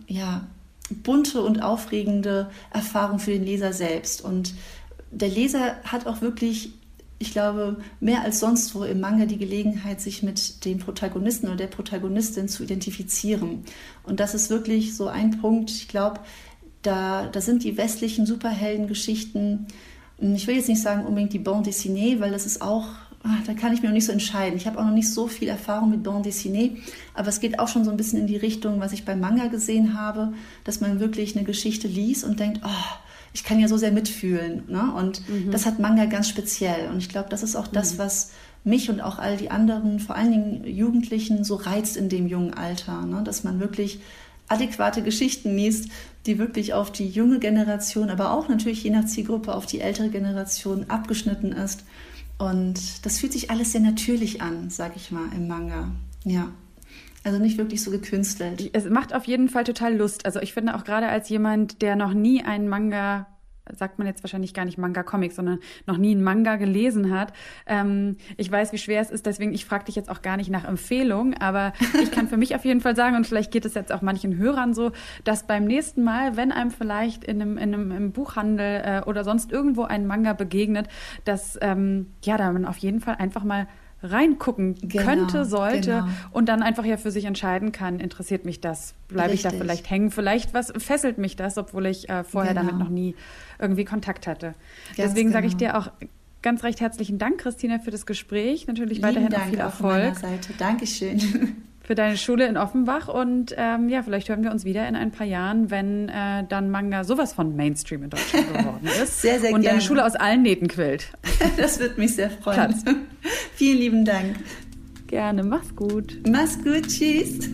bunte und aufregende Erfahrung für den Leser selbst. Und der Leser hat auch wirklich, ich glaube, mehr als sonst wo im Manga die Gelegenheit, sich mit dem Protagonisten oder der Protagonistin zu identifizieren. Und das ist wirklich so ein Punkt, ich glaube, da sind die westlichen Superheldengeschichten, ich will jetzt nicht sagen unbedingt die Bande dessinée, weil das ist auch, da kann ich mir noch nicht so entscheiden. Ich habe auch noch nicht so viel Erfahrung mit Bande dessinée, aber es geht auch schon so ein bisschen in die Richtung, was ich beim Manga gesehen habe, dass man wirklich eine Geschichte liest und denkt, ich kann ja so sehr mitfühlen. Ne? Und das hat Manga ganz speziell. Und ich glaube, das ist auch das, was mich und auch all die anderen, vor allen Dingen Jugendlichen, so reizt in dem jungen Alter. Ne? Dass man wirklich adäquate Geschichten liest, die wirklich auf die junge Generation, aber auch natürlich je nach Zielgruppe auf die ältere Generation abgeschnitten ist. Und das fühlt sich alles sehr natürlich an, sag ich mal, im Manga. Ja. Also nicht wirklich so gekünstelt. Es macht auf jeden Fall total Lust. Also ich finde auch gerade als jemand, der noch nie einen Manga, sagt man jetzt wahrscheinlich gar nicht Manga-Comic, sondern noch nie einen Manga gelesen hat. Ich weiß, wie schwer es ist, deswegen ich frage dich jetzt auch gar nicht nach Empfehlung, aber ich kann für mich auf jeden Fall sagen, und vielleicht geht es jetzt auch manchen Hörern so, dass beim nächsten Mal, wenn einem vielleicht im Buchhandel oder sonst irgendwo ein Manga begegnet, dass da man auf jeden Fall einfach mal reingucken könnte, sollte und dann einfach für sich entscheiden kann, interessiert mich das, bleibe ich da vielleicht hängen, vielleicht fesselt mich das, obwohl ich vorher damit noch nie irgendwie Kontakt hatte. Deswegen sage ich dir auch ganz recht herzlichen Dank, Christina, für das Gespräch. Natürlich weiterhin auch viel Erfolg. Von meiner Seite. Dankeschön. Für deine Schule in Offenbach und vielleicht hören wir uns wieder in ein paar Jahren, wenn dann Manga sowas von Mainstream in Deutschland geworden ist. Sehr, sehr und gerne. Deine Schule aus allen Nähten quillt. Das wird mich sehr freuen. Vielen lieben Dank. Gerne, mach's gut. Mach's gut, tschüss.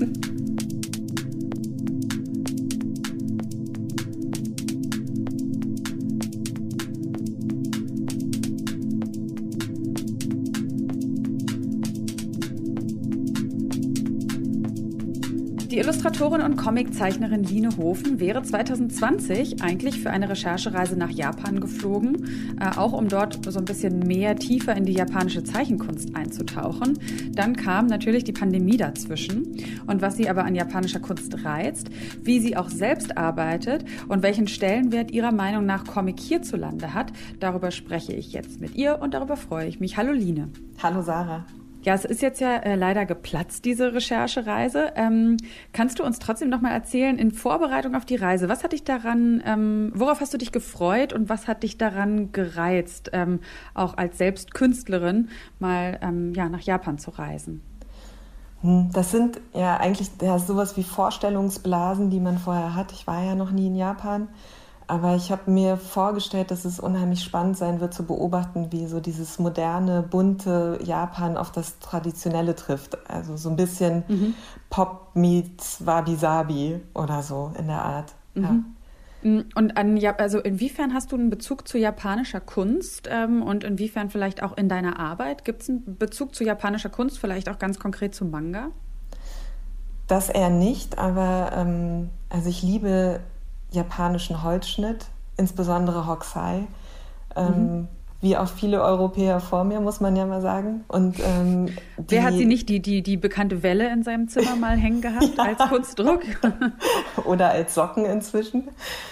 Die Illustratorin und Comiczeichnerin Line Hofen wäre 2020 eigentlich für eine Recherchereise nach Japan geflogen, auch um dort so ein bisschen mehr tiefer in die japanische Zeichenkunst einzutauchen. Dann kam natürlich die Pandemie dazwischen. Und was sie aber an japanischer Kunst reizt, wie sie auch selbst arbeitet und welchen Stellenwert ihrer Meinung nach Comic hierzulande hat, darüber spreche ich jetzt mit ihr und darüber freue ich mich. Hallo Line. Hallo Sarah. Ja, es ist jetzt ja leider geplatzt, diese Recherchereise. Kannst du uns trotzdem noch mal erzählen, in Vorbereitung auf die Reise, was hat dich daran, worauf hast du dich gefreut und was hat dich daran gereizt, auch als selbst Künstlerin mal nach Japan zu reisen? Das sind ja eigentlich sowas wie Vorstellungsblasen, die man vorher hat. Ich war ja noch nie in Japan. Aber ich habe mir vorgestellt, dass es unheimlich spannend sein wird zu beobachten, wie so dieses moderne, bunte Japan auf das Traditionelle trifft. Also so ein bisschen Pop meets Wabi-Sabi oder so in der Art. Mhm. Ja. Und also inwiefern hast du einen Bezug zu japanischer Kunst und inwiefern vielleicht auch in deiner Arbeit? Gibt es einen Bezug zu japanischer Kunst, vielleicht auch ganz konkret zu Manga? Das eher nicht, aber also ich liebe japanischen Holzschnitt, insbesondere Hokusai, wie auch viele Europäer vor mir, muss man ja mal sagen. Und wer hat sie nicht die bekannte Welle in seinem Zimmer mal hängen gehabt als Kunstdruck? Oder als Socken inzwischen.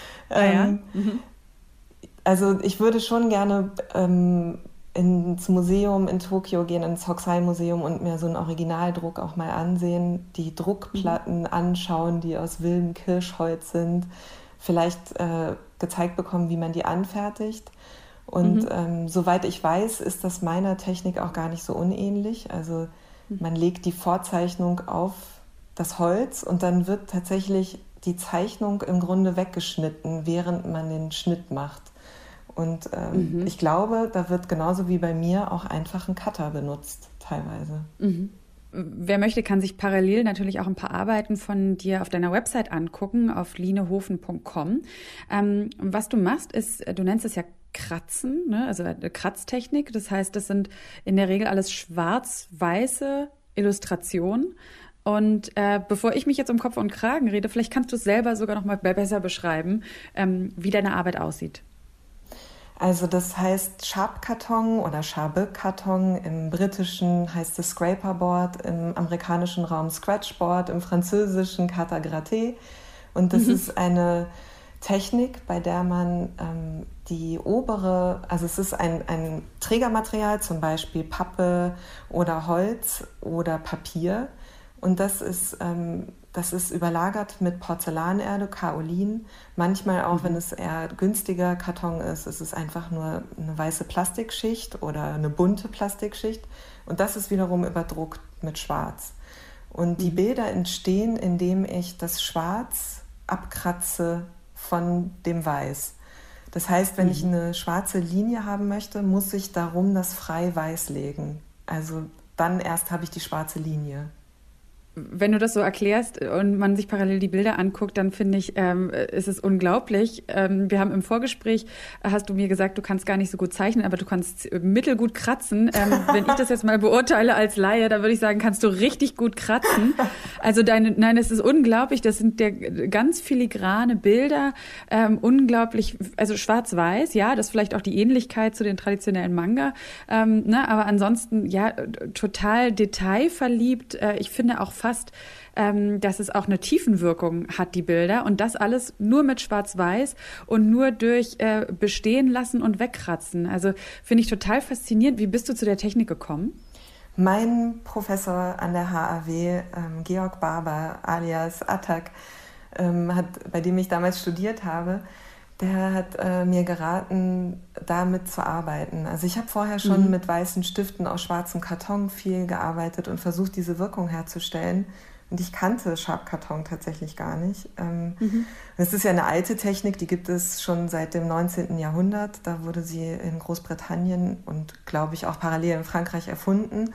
Also ich würde schon gerne ins Museum in Tokio gehen, ins Hokusai-Museum und mir so einen Originaldruck auch mal ansehen, die Druckplatten anschauen, die aus wildem Kirschholz sind, vielleicht gezeigt bekommen, wie man die anfertigt. Und soweit ich weiß, ist das meiner Technik auch gar nicht so unähnlich. Also man legt die Vorzeichnung auf das Holz und dann wird tatsächlich die Zeichnung im Grunde weggeschnitten, während man den Schnitt macht. Und ich glaube, da wird genauso wie bei mir auch einfach ein Cutter benutzt, teilweise. Mhm. Wer möchte, kann sich parallel natürlich auch ein paar Arbeiten von dir auf deiner Website angucken, auf linehofen.com. Was du machst, ist, du nennst es ja Kratzen, ne? Also Kratztechnik. Das heißt, das sind in der Regel alles schwarz-weiße Illustrationen. Und bevor ich mich jetzt um Kopf und Kragen rede, vielleicht kannst du es selber sogar noch mal besser beschreiben, wie deine Arbeit aussieht. Also das heißt Sharp-Karton oder Schabe-Karton, im Britischen heißt es Scraperboard, im amerikanischen Raum Scratchboard, im Französischen Carte-à-gratter. Und das ist eine Technik, bei der man die obere, also es ist ein Trägermaterial, zum Beispiel Pappe oder Holz oder Papier. Und das ist überlagert mit Porzellanerde, Kaolin. Manchmal auch, wenn es eher günstiger Karton ist, ist es einfach nur eine weiße Plastikschicht oder eine bunte Plastikschicht. Und das ist wiederum überdruckt mit Schwarz. Und die Bilder entstehen, indem ich das Schwarz abkratze von dem Weiß. Das heißt, wenn ich eine schwarze Linie haben möchte, muss ich darum das frei weiß legen. Also dann erst habe ich die schwarze Linie. Wenn du das so erklärst und man sich parallel die Bilder anguckt, dann finde ich, ist es unglaublich. Wir haben im Vorgespräch, hast du mir gesagt, du kannst gar nicht so gut zeichnen, aber du kannst mittelgut kratzen. Wenn ich das jetzt mal beurteile als Laie, da würde ich sagen, kannst du richtig gut kratzen. Also nein, es ist unglaublich. Das sind ganz filigrane Bilder, unglaublich, also schwarz-weiß, ja, das ist vielleicht auch die Ähnlichkeit zu den traditionellen Manga, ne, aber ansonsten, ja, total detailverliebt. Ich finde auch fast, dass es auch eine Tiefenwirkung hat, die Bilder. Und das alles nur mit Schwarz-Weiß und nur durch Bestehen lassen und wegkratzen. Also finde ich total faszinierend. Wie bist du zu der Technik gekommen? Mein Professor an der HAW, Georg Barber alias Attac, bei dem ich damals studiert habe, der hat mir geraten, damit zu arbeiten. Also ich habe vorher schon mit weißen Stiften aus schwarzem Karton viel gearbeitet und versucht, diese Wirkung herzustellen. Und ich kannte Sharp-Karton tatsächlich gar nicht. Das ist ja eine alte Technik, die gibt es schon seit dem 19. Jahrhundert. Da wurde sie in Großbritannien und, glaube ich, auch parallel in Frankreich erfunden.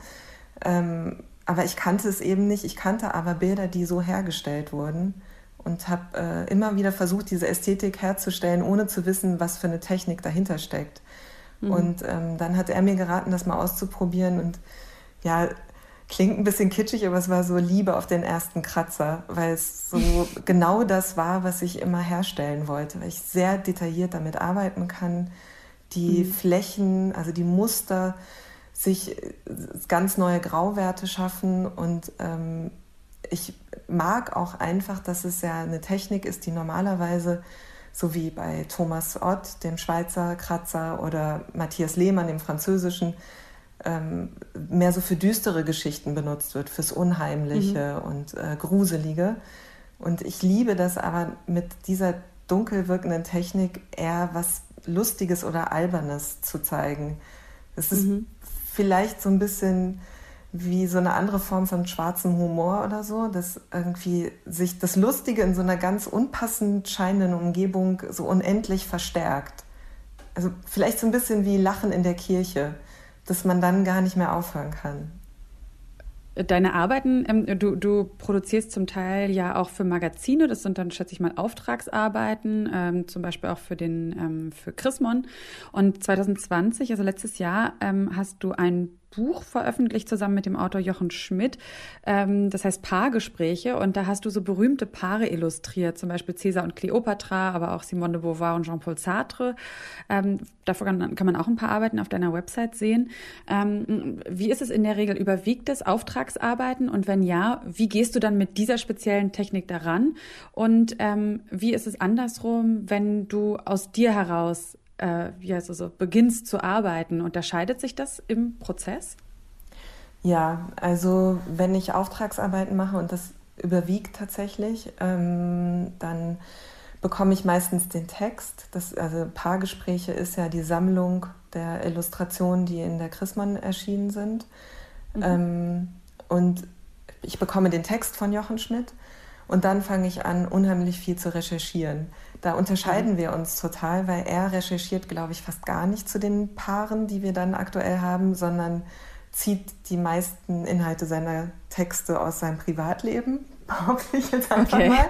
Aber ich kannte es eben nicht. Ich kannte aber Bilder, die so hergestellt wurden. Und habe immer wieder versucht, diese Ästhetik herzustellen, ohne zu wissen, was für eine Technik dahinter steckt. Und dann hat er mir geraten, das mal auszuprobieren. Und ja, klingt ein bisschen kitschig, aber es war so Liebe auf den ersten Kratzer, weil es so genau das war, was ich immer herstellen wollte, weil ich sehr detailliert damit arbeiten kann, die Flächen, also die Muster, sich ganz neue Grauwerte schaffen und ich mag auch einfach, dass es ja eine Technik ist, die normalerweise, so wie bei Thomas Ott, dem Schweizer Kratzer, oder Matthias Lehmann, dem Französischen, mehr so für düstere Geschichten benutzt wird, fürs Unheimliche und Gruselige. Und ich liebe das aber mit dieser dunkel wirkenden Technik eher was Lustiges oder Albernes zu zeigen. Es ist vielleicht so ein bisschen wie so eine andere Form von schwarzem Humor oder so, dass irgendwie sich das Lustige in so einer ganz unpassend scheinenden Umgebung so unendlich verstärkt. Also vielleicht so ein bisschen wie Lachen in der Kirche, dass man dann gar nicht mehr aufhören kann. Deine Arbeiten, du produzierst zum Teil ja auch für Magazine, das sind dann, schätze ich mal, Auftragsarbeiten, zum Beispiel auch für Chrismon. Und 2020, also letztes Jahr, hast du ein Buch veröffentlicht zusammen mit dem Autor Jochen Schmidt, das heißt Paargespräche, und da hast du so berühmte Paare illustriert, zum Beispiel Cäsar und Kleopatra, aber auch Simone de Beauvoir und Jean-Paul Sartre. Davon kann man auch ein paar Arbeiten auf deiner Website sehen. Wie ist es in der Regel? Überwiegt das Auftragsarbeiten? Und wenn ja, wie gehst du dann mit dieser speziellen Technik daran? Und wie ist es andersrum, wenn du aus dir heraus beginnst zu arbeiten? Unterscheidet sich das im Prozess? Ja, also wenn ich Auftragsarbeiten mache und das überwiegt tatsächlich, dann bekomme ich meistens den Text. Also Paargespräche ist ja die Sammlung der Illustrationen, die in der Chrismon erschienen sind. Und ich bekomme den Text von Jochen Schmidt und dann fange ich an, unheimlich viel zu recherchieren. Da unterscheiden wir uns total, weil er recherchiert, glaube ich, fast gar nicht zu den Paaren, die wir dann aktuell haben, sondern zieht die meisten Inhalte seiner Texte aus seinem Privatleben, behaupte ich jetzt einfach mal.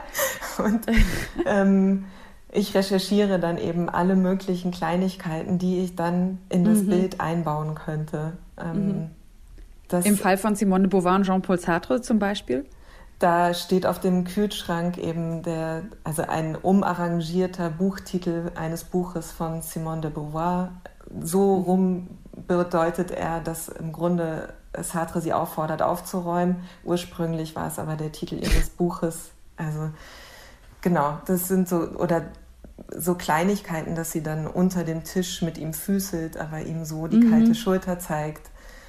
Und ich recherchiere dann eben alle möglichen Kleinigkeiten, die ich dann in das Bild einbauen könnte. Im Fall von Simone de Beauvoir und Jean-Paul Sartre zum Beispiel? Da steht auf dem Kühlschrank eben ein umarrangierter Buchtitel eines Buches von Simone de Beauvoir. So rum bedeutet er, dass im Grunde Sartre sie auffordert, aufzuräumen. Ursprünglich war es aber der Titel ihres Buches. Also genau, das sind so Kleinigkeiten, dass sie dann unter dem Tisch mit ihm füßelt, aber ihm so die kalte Schulter zeigt.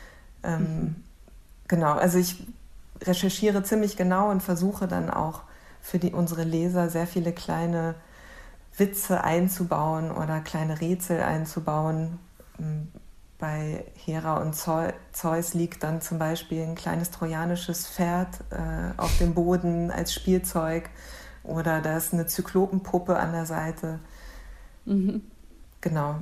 Genau, also ich recherchiere ziemlich genau und versuche dann auch für unsere Leser sehr viele kleine Witze einzubauen oder kleine Rätsel einzubauen. Bei Hera und Zeus liegt dann zum Beispiel ein kleines trojanisches Pferd auf dem Boden als Spielzeug oder da ist eine Zyklopenpuppe an der Seite. Genau.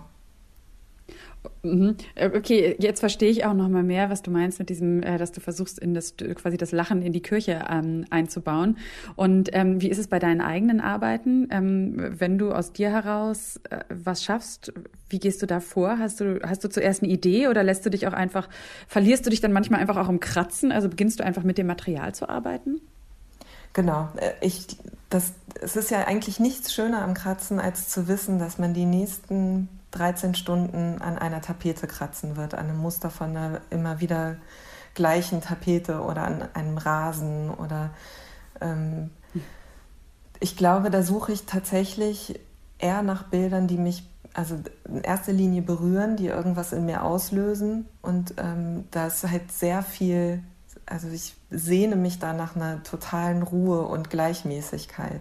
Okay, jetzt verstehe ich auch noch mal mehr, was du meinst mit diesem, dass du versuchst, quasi das Lachen in die Kirche einzubauen. Und wie ist es bei deinen eigenen Arbeiten? Wenn du aus dir heraus was schaffst, wie gehst du da vor? Hast du zuerst eine Idee oder verlierst du dich dann manchmal einfach auch im Kratzen? Also beginnst du einfach mit dem Material zu arbeiten? Genau. Es ist ja eigentlich nichts schöner am Kratzen, als zu wissen, dass man die nächsten 13 Stunden an einer Tapete kratzen wird, an einem Muster von einer immer wieder gleichen Tapete oder an einem Rasen oder ich glaube, da suche ich tatsächlich eher nach Bildern, die mich also in erster Linie berühren, die irgendwas in mir auslösen und da ist halt sehr viel, also ich sehne mich da nach einer totalen Ruhe und Gleichmäßigkeit.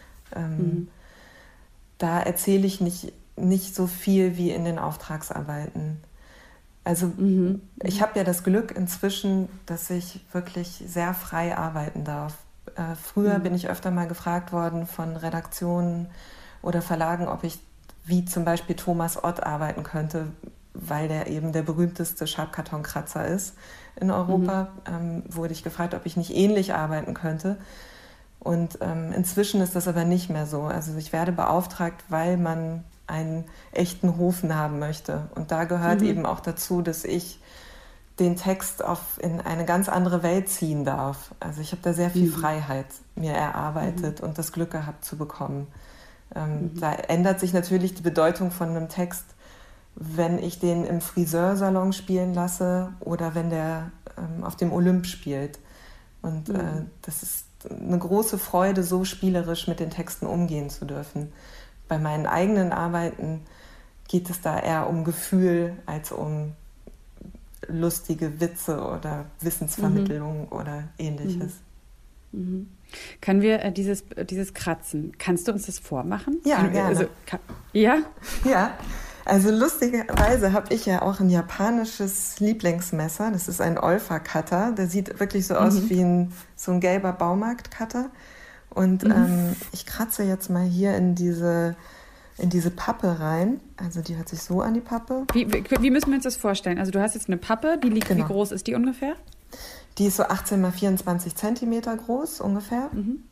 Da erzähle ich nicht so viel wie in den Auftragsarbeiten. Also ich habe ja das Glück inzwischen, dass ich wirklich sehr frei arbeiten darf. Früher bin ich öfter mal gefragt worden von Redaktionen oder Verlagen, ob ich wie zum Beispiel Thomas Ott arbeiten könnte, weil der eben der berühmteste Schabkartonkratzer ist in Europa. Wurde ich gefragt, ob ich nicht ähnlich arbeiten könnte. Und inzwischen ist das aber nicht mehr so. Also ich werde beauftragt, weil man einen echten Hofen haben möchte. Und da gehört eben auch dazu, dass ich den Text in eine ganz andere Welt ziehen darf. Also ich habe da sehr viel Freiheit mir erarbeitet und das Glück gehabt zu bekommen. Da ändert sich natürlich die Bedeutung von einem Text, wenn ich den im Friseursalon spielen lasse oder wenn der auf dem Olymp spielt. Und das ist eine große Freude, so spielerisch mit den Texten umgehen zu dürfen. Bei meinen eigenen Arbeiten geht es da eher um Gefühl als um lustige Witze oder Wissensvermittlung oder Ähnliches. Können wir dieses Kratzen, kannst du uns das vormachen? Ja, gerne. Ja? Ja. Also lustigerweise habe ich ja auch ein japanisches Lieblingsmesser. Das ist ein Olfa-Cutter. Der sieht wirklich so aus wie so ein gelber Baumarkt-Cutter. Und ich kratze jetzt mal hier in diese Pappe rein. Also die hört sich so an, die Pappe. Wie müssen wir uns das vorstellen? Also du hast jetzt eine Pappe, die liegt, Wie groß ist die ungefähr? Die ist so 18 x 24 Zentimeter groß ungefähr.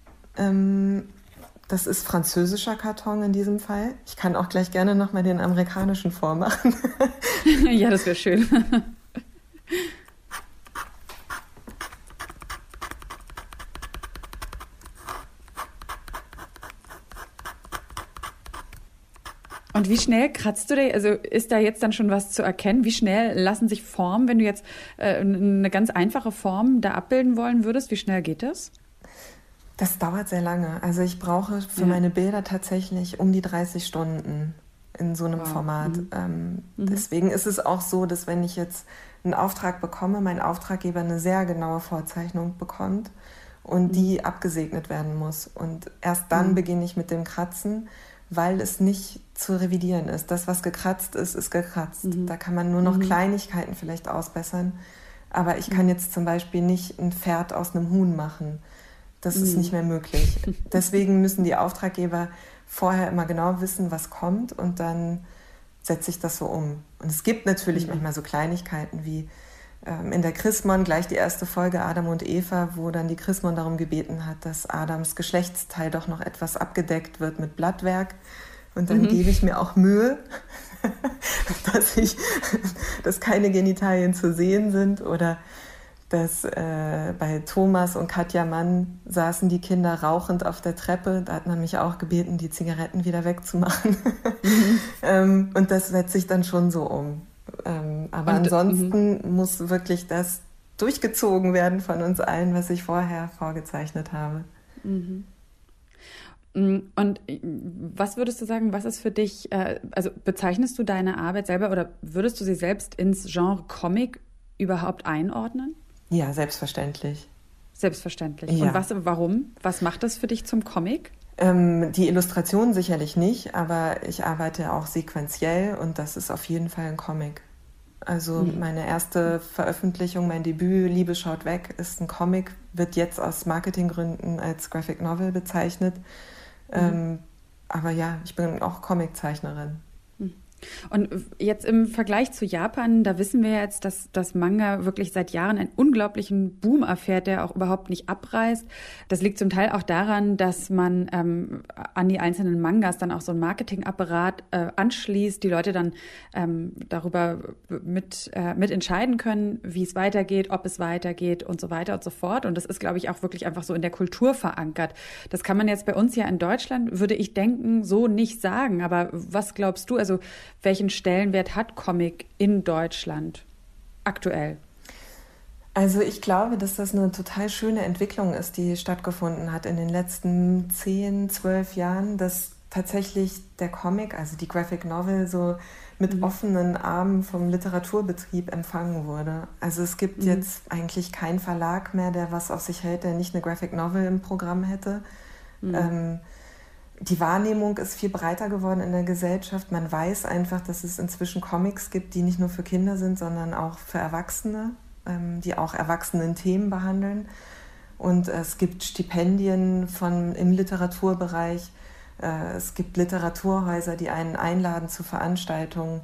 Das ist französischer Karton in diesem Fall. Ich kann auch gleich gerne nochmal den amerikanischen vormachen. Ja, das wäre schön. Und wie schnell kratzt du da? Also ist da jetzt dann schon was zu erkennen? Wie schnell lassen sich Formen, wenn du jetzt eine ganz einfache Form da abbilden wollen würdest? Wie schnell geht das? Das dauert sehr lange. Also ich brauche für meine Bilder tatsächlich um die 30 Stunden in so einem Format. Deswegen ist es auch so, dass wenn ich jetzt einen Auftrag bekomme, mein Auftraggeber eine sehr genaue Vorzeichnung bekommt und die abgesegnet werden muss. Und erst dann beginne ich mit dem Kratzen, weil es nicht zu revidieren ist. Das, was gekratzt ist, ist gekratzt. Da kann man nur noch Kleinigkeiten vielleicht ausbessern. aber ich kann jetzt zum Beispiel nicht ein Pferd aus einem Huhn machen. Das ist nicht mehr möglich. Deswegen müssen die Auftraggeber vorher immer genau wissen, was kommt, und dann setze ich das so um. Und es gibt natürlich manchmal so Kleinigkeiten wie in der Chrismon gleich die erste Folge Adam und Eva, wo dann die Chrismon darum gebeten hat, dass Adams Geschlechtsteil doch noch etwas abgedeckt wird mit Blattwerk. Und dann gebe ich mir auch Mühe, dass keine Genitalien zu sehen sind, oder dass bei Thomas und Katja Mann saßen die Kinder rauchend auf der Treppe. Da hat man mich auch gebeten, die Zigaretten wieder wegzumachen. Und das setze ich dann schon so um. Aber ansonsten muss wirklich das durchgezogen werden von uns allen, was ich vorher vorgezeichnet habe. Und was würdest du sagen, was ist für dich, also bezeichnest du deine Arbeit selber oder würdest du sie selbst ins Genre Comic überhaupt einordnen? Ja, selbstverständlich. Selbstverständlich. Ja. Und warum? Was macht das für dich zum Comic? Die Illustration sicherlich nicht, aber ich arbeite auch sequenziell, und das ist auf jeden Fall ein Comic. Also meine erste Veröffentlichung, mein Debüt, Liebe schaut weg, ist ein Comic, wird jetzt aus Marketinggründen als Graphic Novel bezeichnet. Aber ja, ich bin auch Comiczeichnerin. Und jetzt im Vergleich zu Japan, da wissen wir jetzt, dass Manga wirklich seit Jahren einen unglaublichen Boom erfährt, der auch überhaupt nicht abreißt. Das liegt zum Teil auch daran, dass man an die einzelnen Mangas dann auch so einen Marketingapparat anschließt, die Leute dann darüber mit entscheiden können, wie es weitergeht, ob es weitergeht und so weiter und so fort. Und das ist, glaube ich, auch wirklich einfach so in der Kultur verankert. Das kann man jetzt bei uns ja in Deutschland, würde ich denken, so nicht sagen. Aber was glaubst du, also welchen Stellenwert hat Comic in Deutschland aktuell? Also ich glaube, dass das eine total schöne Entwicklung ist, die stattgefunden hat in den letzten 10, 12 Jahren, dass tatsächlich der Comic, also die Graphic Novel, so mit offenen Armen vom Literaturbetrieb empfangen wurde. Also es gibt jetzt eigentlich keinen Verlag mehr, der was auf sich hält, der nicht eine Graphic Novel im Programm hätte. Die Wahrnehmung ist viel breiter geworden in der Gesellschaft. Man weiß einfach, dass es inzwischen Comics gibt, die nicht nur für Kinder sind, sondern auch für Erwachsene, die auch Erwachsenen-Themen behandeln. Und es gibt Stipendien im Literaturbereich. Es gibt Literaturhäuser, die einen einladen zu Veranstaltungen.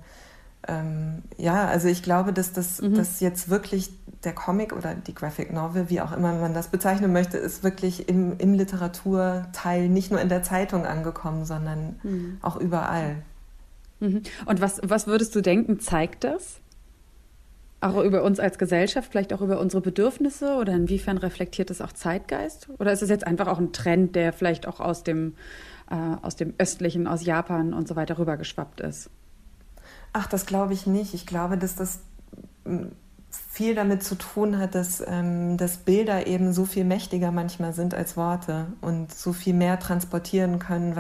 Also ich glaube, dass das jetzt wirklich der Comic oder die Graphic Novel, wie auch immer man das bezeichnen möchte, ist wirklich im Literaturteil nicht nur in der Zeitung angekommen, sondern auch überall. Und was würdest du denken, zeigt das? Auch über uns als Gesellschaft, vielleicht auch über unsere Bedürfnisse, oder inwiefern reflektiert das auch Zeitgeist? Oder ist es jetzt einfach auch ein Trend, der vielleicht auch aus dem Östlichen, aus Japan und so weiter rübergeschwappt ist? Ach, das glaube ich nicht. Ich glaube, dass das viel damit zu tun hat, dass Bilder eben so viel mächtiger manchmal sind als Worte und so viel mehr transportieren können,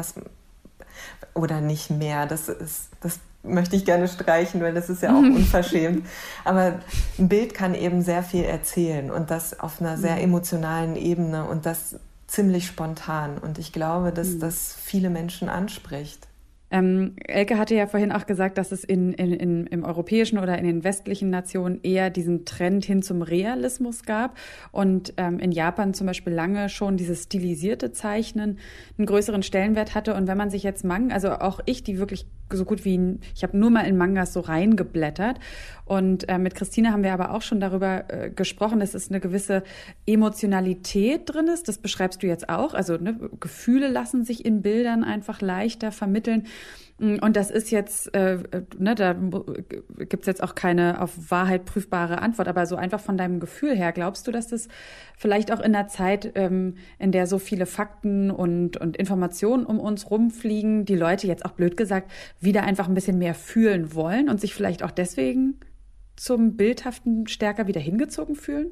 oder nicht mehr. Das möchte ich gerne streichen, weil das ist ja auch unverschämt. Aber ein Bild kann eben sehr viel erzählen, und das auf einer sehr emotionalen Ebene, und das ziemlich spontan. Und ich glaube, dass das viele Menschen anspricht. Elke hatte ja vorhin auch gesagt, dass es im europäischen oder in den westlichen Nationen eher diesen Trend hin zum Realismus gab und in Japan zum Beispiel lange schon dieses stilisierte Zeichnen einen größeren Stellenwert hatte. Und wenn man sich jetzt also auch ich, die wirklich so gut ich habe nur mal in Mangas so reingeblättert, und mit Christine haben wir aber auch schon darüber gesprochen, dass es eine gewisse Emotionalität drin ist. Das beschreibst du jetzt auch. Also Gefühle lassen sich in Bildern einfach leichter vermitteln. Und das ist jetzt, da gibt's jetzt auch keine auf Wahrheit prüfbare Antwort, aber so einfach von deinem Gefühl her, glaubst du, dass das vielleicht auch in einer Zeit, in der so viele Fakten und Informationen um uns rumfliegen, die Leute jetzt auch blöd gesagt wieder einfach ein bisschen mehr fühlen wollen und sich vielleicht auch deswegen zum Bildhaften stärker wieder hingezogen fühlen?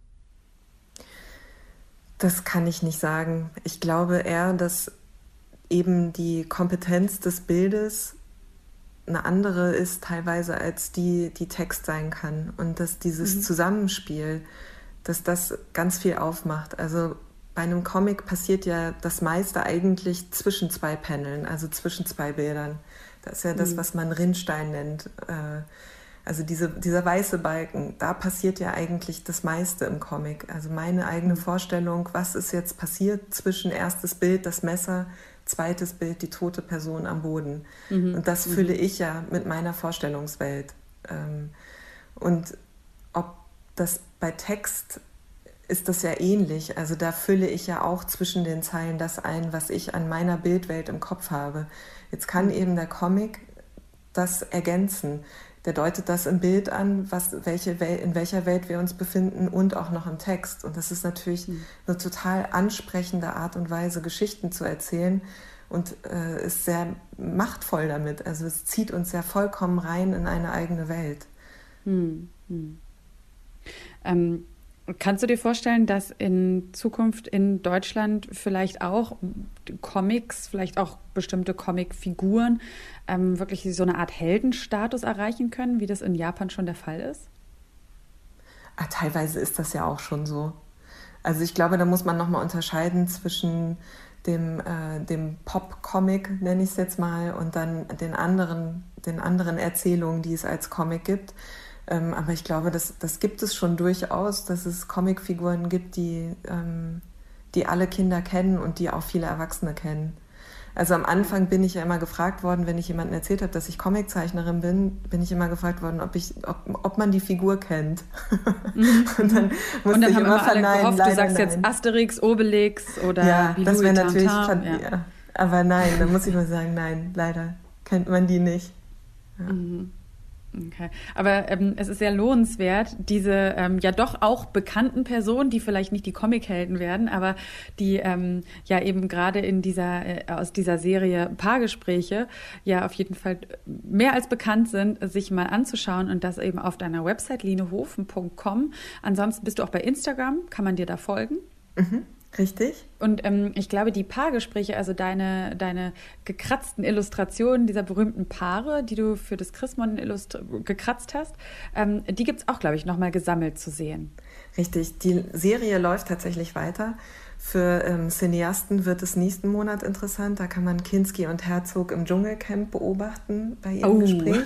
Das kann ich nicht sagen. Ich glaube eher, dass eben die Kompetenz des Bildes eine andere ist teilweise, als die Text sein kann. Und dass dieses Zusammenspiel, dass das ganz viel aufmacht. Also bei einem Comic passiert ja das meiste eigentlich zwischen zwei Paneln, also zwischen zwei Bildern. Das ist ja das, was man Rinnstein nennt. Also dieser weiße Balken, da passiert ja eigentlich das meiste im Comic. Also meine eigene Vorstellung, was ist jetzt passiert zwischen erstes Bild, das Messer, zweites Bild, die tote Person am Boden. Und das fülle ich ja mit meiner Vorstellungswelt. Und ob das bei Text ist das ja ähnlich. Also da fülle ich ja auch zwischen den Zeilen das ein, was ich an meiner Bildwelt im Kopf habe. Jetzt kann eben der Comic das ergänzen. Der deutet das im Bild an, in welcher Welt wir uns befinden und auch noch im Text. Und das ist natürlich eine total ansprechende Art und Weise, Geschichten zu erzählen und ist sehr machtvoll damit. Also es zieht uns ja vollkommen rein in eine eigene Welt. Kannst du dir vorstellen, dass in Zukunft in Deutschland vielleicht auch Comics, vielleicht auch bestimmte Comicfiguren wirklich so eine Art Heldenstatus erreichen können, wie das in Japan schon der Fall ist? Teilweise ist das ja auch schon so. Also ich glaube, da muss man nochmal unterscheiden zwischen dem Pop-Comic, nenne ich es jetzt mal, und dann den anderen Erzählungen, die es als Comic gibt. Aber ich glaube, das gibt es schon durchaus, dass es Comicfiguren gibt, die alle Kinder kennen und die auch viele Erwachsene kennen. Also am Anfang bin ich ja immer gefragt worden, wenn ich jemandem erzählt habe, dass ich Comiczeichnerin bin ich immer gefragt worden, ob man die Figur kennt. Und dann musste ich immer verneinen. Gehofft, du sagst jetzt Asterix, Obelix oder ja, Bilou das wäre natürlich Tintin. Ja. Aber nein, dann muss ich mal sagen, nein, leider kennt man die nicht. Ja. Okay, aber es ist sehr lohnenswert, diese ja doch auch bekannten Personen, die vielleicht nicht die Comichelden werden, aber die ja eben gerade aus dieser Serie Paargespräche ja auf jeden Fall mehr als bekannt sind, sich mal anzuschauen und das eben auf deiner Website linehofen.com. Ansonsten bist du auch bei Instagram, kann man dir da folgen? Richtig. Und ich glaube, die Paargespräche, also deine gekratzten Illustrationen dieser berühmten Paare, die du für das Chrismon gekratzt hast, die gibt es auch, glaube ich, nochmal gesammelt zu sehen. Richtig, die Serie läuft tatsächlich weiter. Für Cineasten wird es nächsten Monat interessant. Da kann man Kinski und Herzog im Dschungelcamp beobachten bei ihrem Gespräch.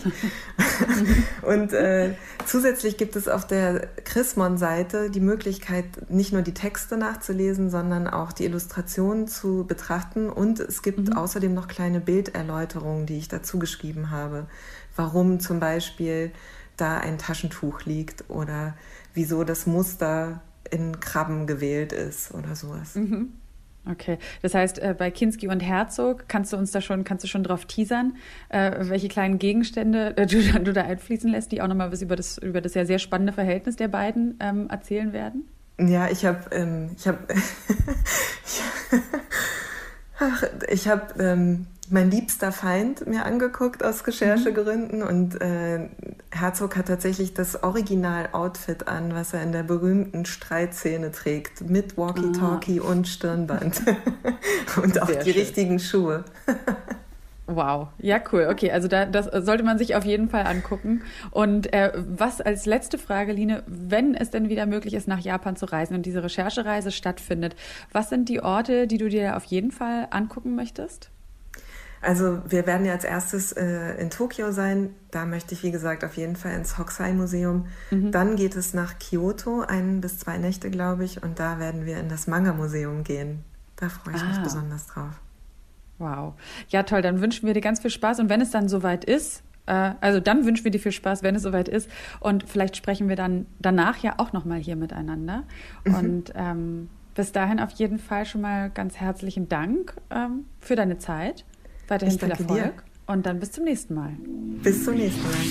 Und zusätzlich gibt es auf der Chrismon-Seite die Möglichkeit, nicht nur die Texte nachzulesen, sondern auch die Illustrationen zu betrachten. Und es gibt außerdem noch kleine Bilderläuterungen, die ich dazu geschrieben habe. Warum zum Beispiel da ein Taschentuch liegt oder wieso das Muster in Krabben gewählt ist oder sowas. Okay, das heißt, bei Kinski und Herzog kannst du schon drauf teasern, welche kleinen Gegenstände du da einfließen lässt, die auch nochmal was über das ja sehr spannende Verhältnis der beiden erzählen werden? Ja, ich habe Mein liebster Feind mir angeguckt aus Recherchegründen und Herzog hat tatsächlich das Original-Outfit an, was er in der berühmten Streitszene trägt, mit Walkie-Talkie und Stirnband und auch die richtigen Schuhe. Wow, ja cool. Okay, also das sollte man sich auf jeden Fall angucken. Und was als letzte Frage, Line, wenn es denn wieder möglich ist, nach Japan zu reisen und diese Recherchereise stattfindet, was sind die Orte, die du dir auf jeden Fall angucken möchtest? Also wir werden ja als erstes in Tokio sein. Da möchte ich, wie gesagt, auf jeden Fall ins Hokusai-Museum. Dann geht es nach Kyoto, 1 bis 2 Nächte, glaube ich. Und da werden wir in das Manga-Museum gehen. Da freue ich mich besonders drauf. Wow. Ja, toll. Dann wünschen wir dir ganz viel Spaß. Und wenn es dann soweit ist, dann wünschen wir dir viel Spaß, wenn es soweit ist. Und vielleicht sprechen wir dann danach ja auch nochmal hier miteinander. Und bis dahin auf jeden Fall schon mal ganz herzlichen Dank für deine Zeit. Weiterhin viel Erfolg dir. Und dann bis zum nächsten Mal. Bis zum nächsten Mal.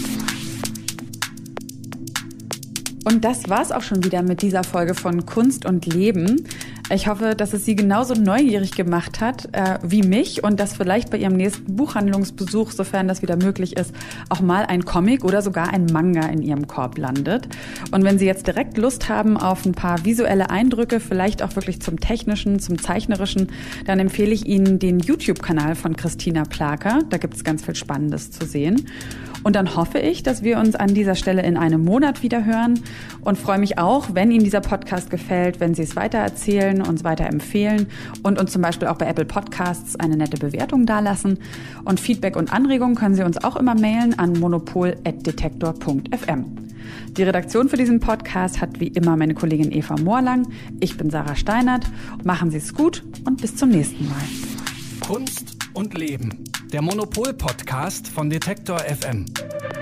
Und das war's auch schon wieder mit dieser Folge von Kunst und Leben. Ich hoffe, dass es Sie genauso neugierig gemacht hat wie mich und dass vielleicht bei Ihrem nächsten Buchhandlungsbesuch, sofern das wieder möglich ist, auch mal ein Comic oder sogar ein Manga in Ihrem Korb landet. Und wenn Sie jetzt direkt Lust haben auf ein paar visuelle Eindrücke, vielleicht auch wirklich zum Technischen, zum Zeichnerischen, dann empfehle ich Ihnen den YouTube-Kanal von Christina Plaker. Da gibt es ganz viel Spannendes zu sehen. Und dann hoffe ich, dass wir uns an dieser Stelle in einem Monat wieder hören und freue mich auch, wenn Ihnen dieser Podcast gefällt, wenn Sie es weitererzählen, uns weiterempfehlen und uns zum Beispiel auch bei Apple Podcasts eine nette Bewertung dalassen. Und Feedback und Anregungen können Sie uns auch immer mailen an monopol@detektor.fm. Die Redaktion für diesen Podcast hat wie immer meine Kollegin Eva Moorlang. Ich bin Sarah Steinert. Machen Sie es gut und bis zum nächsten Mal. Kunst und Leben. Der Monopol-Podcast von Detektor FM.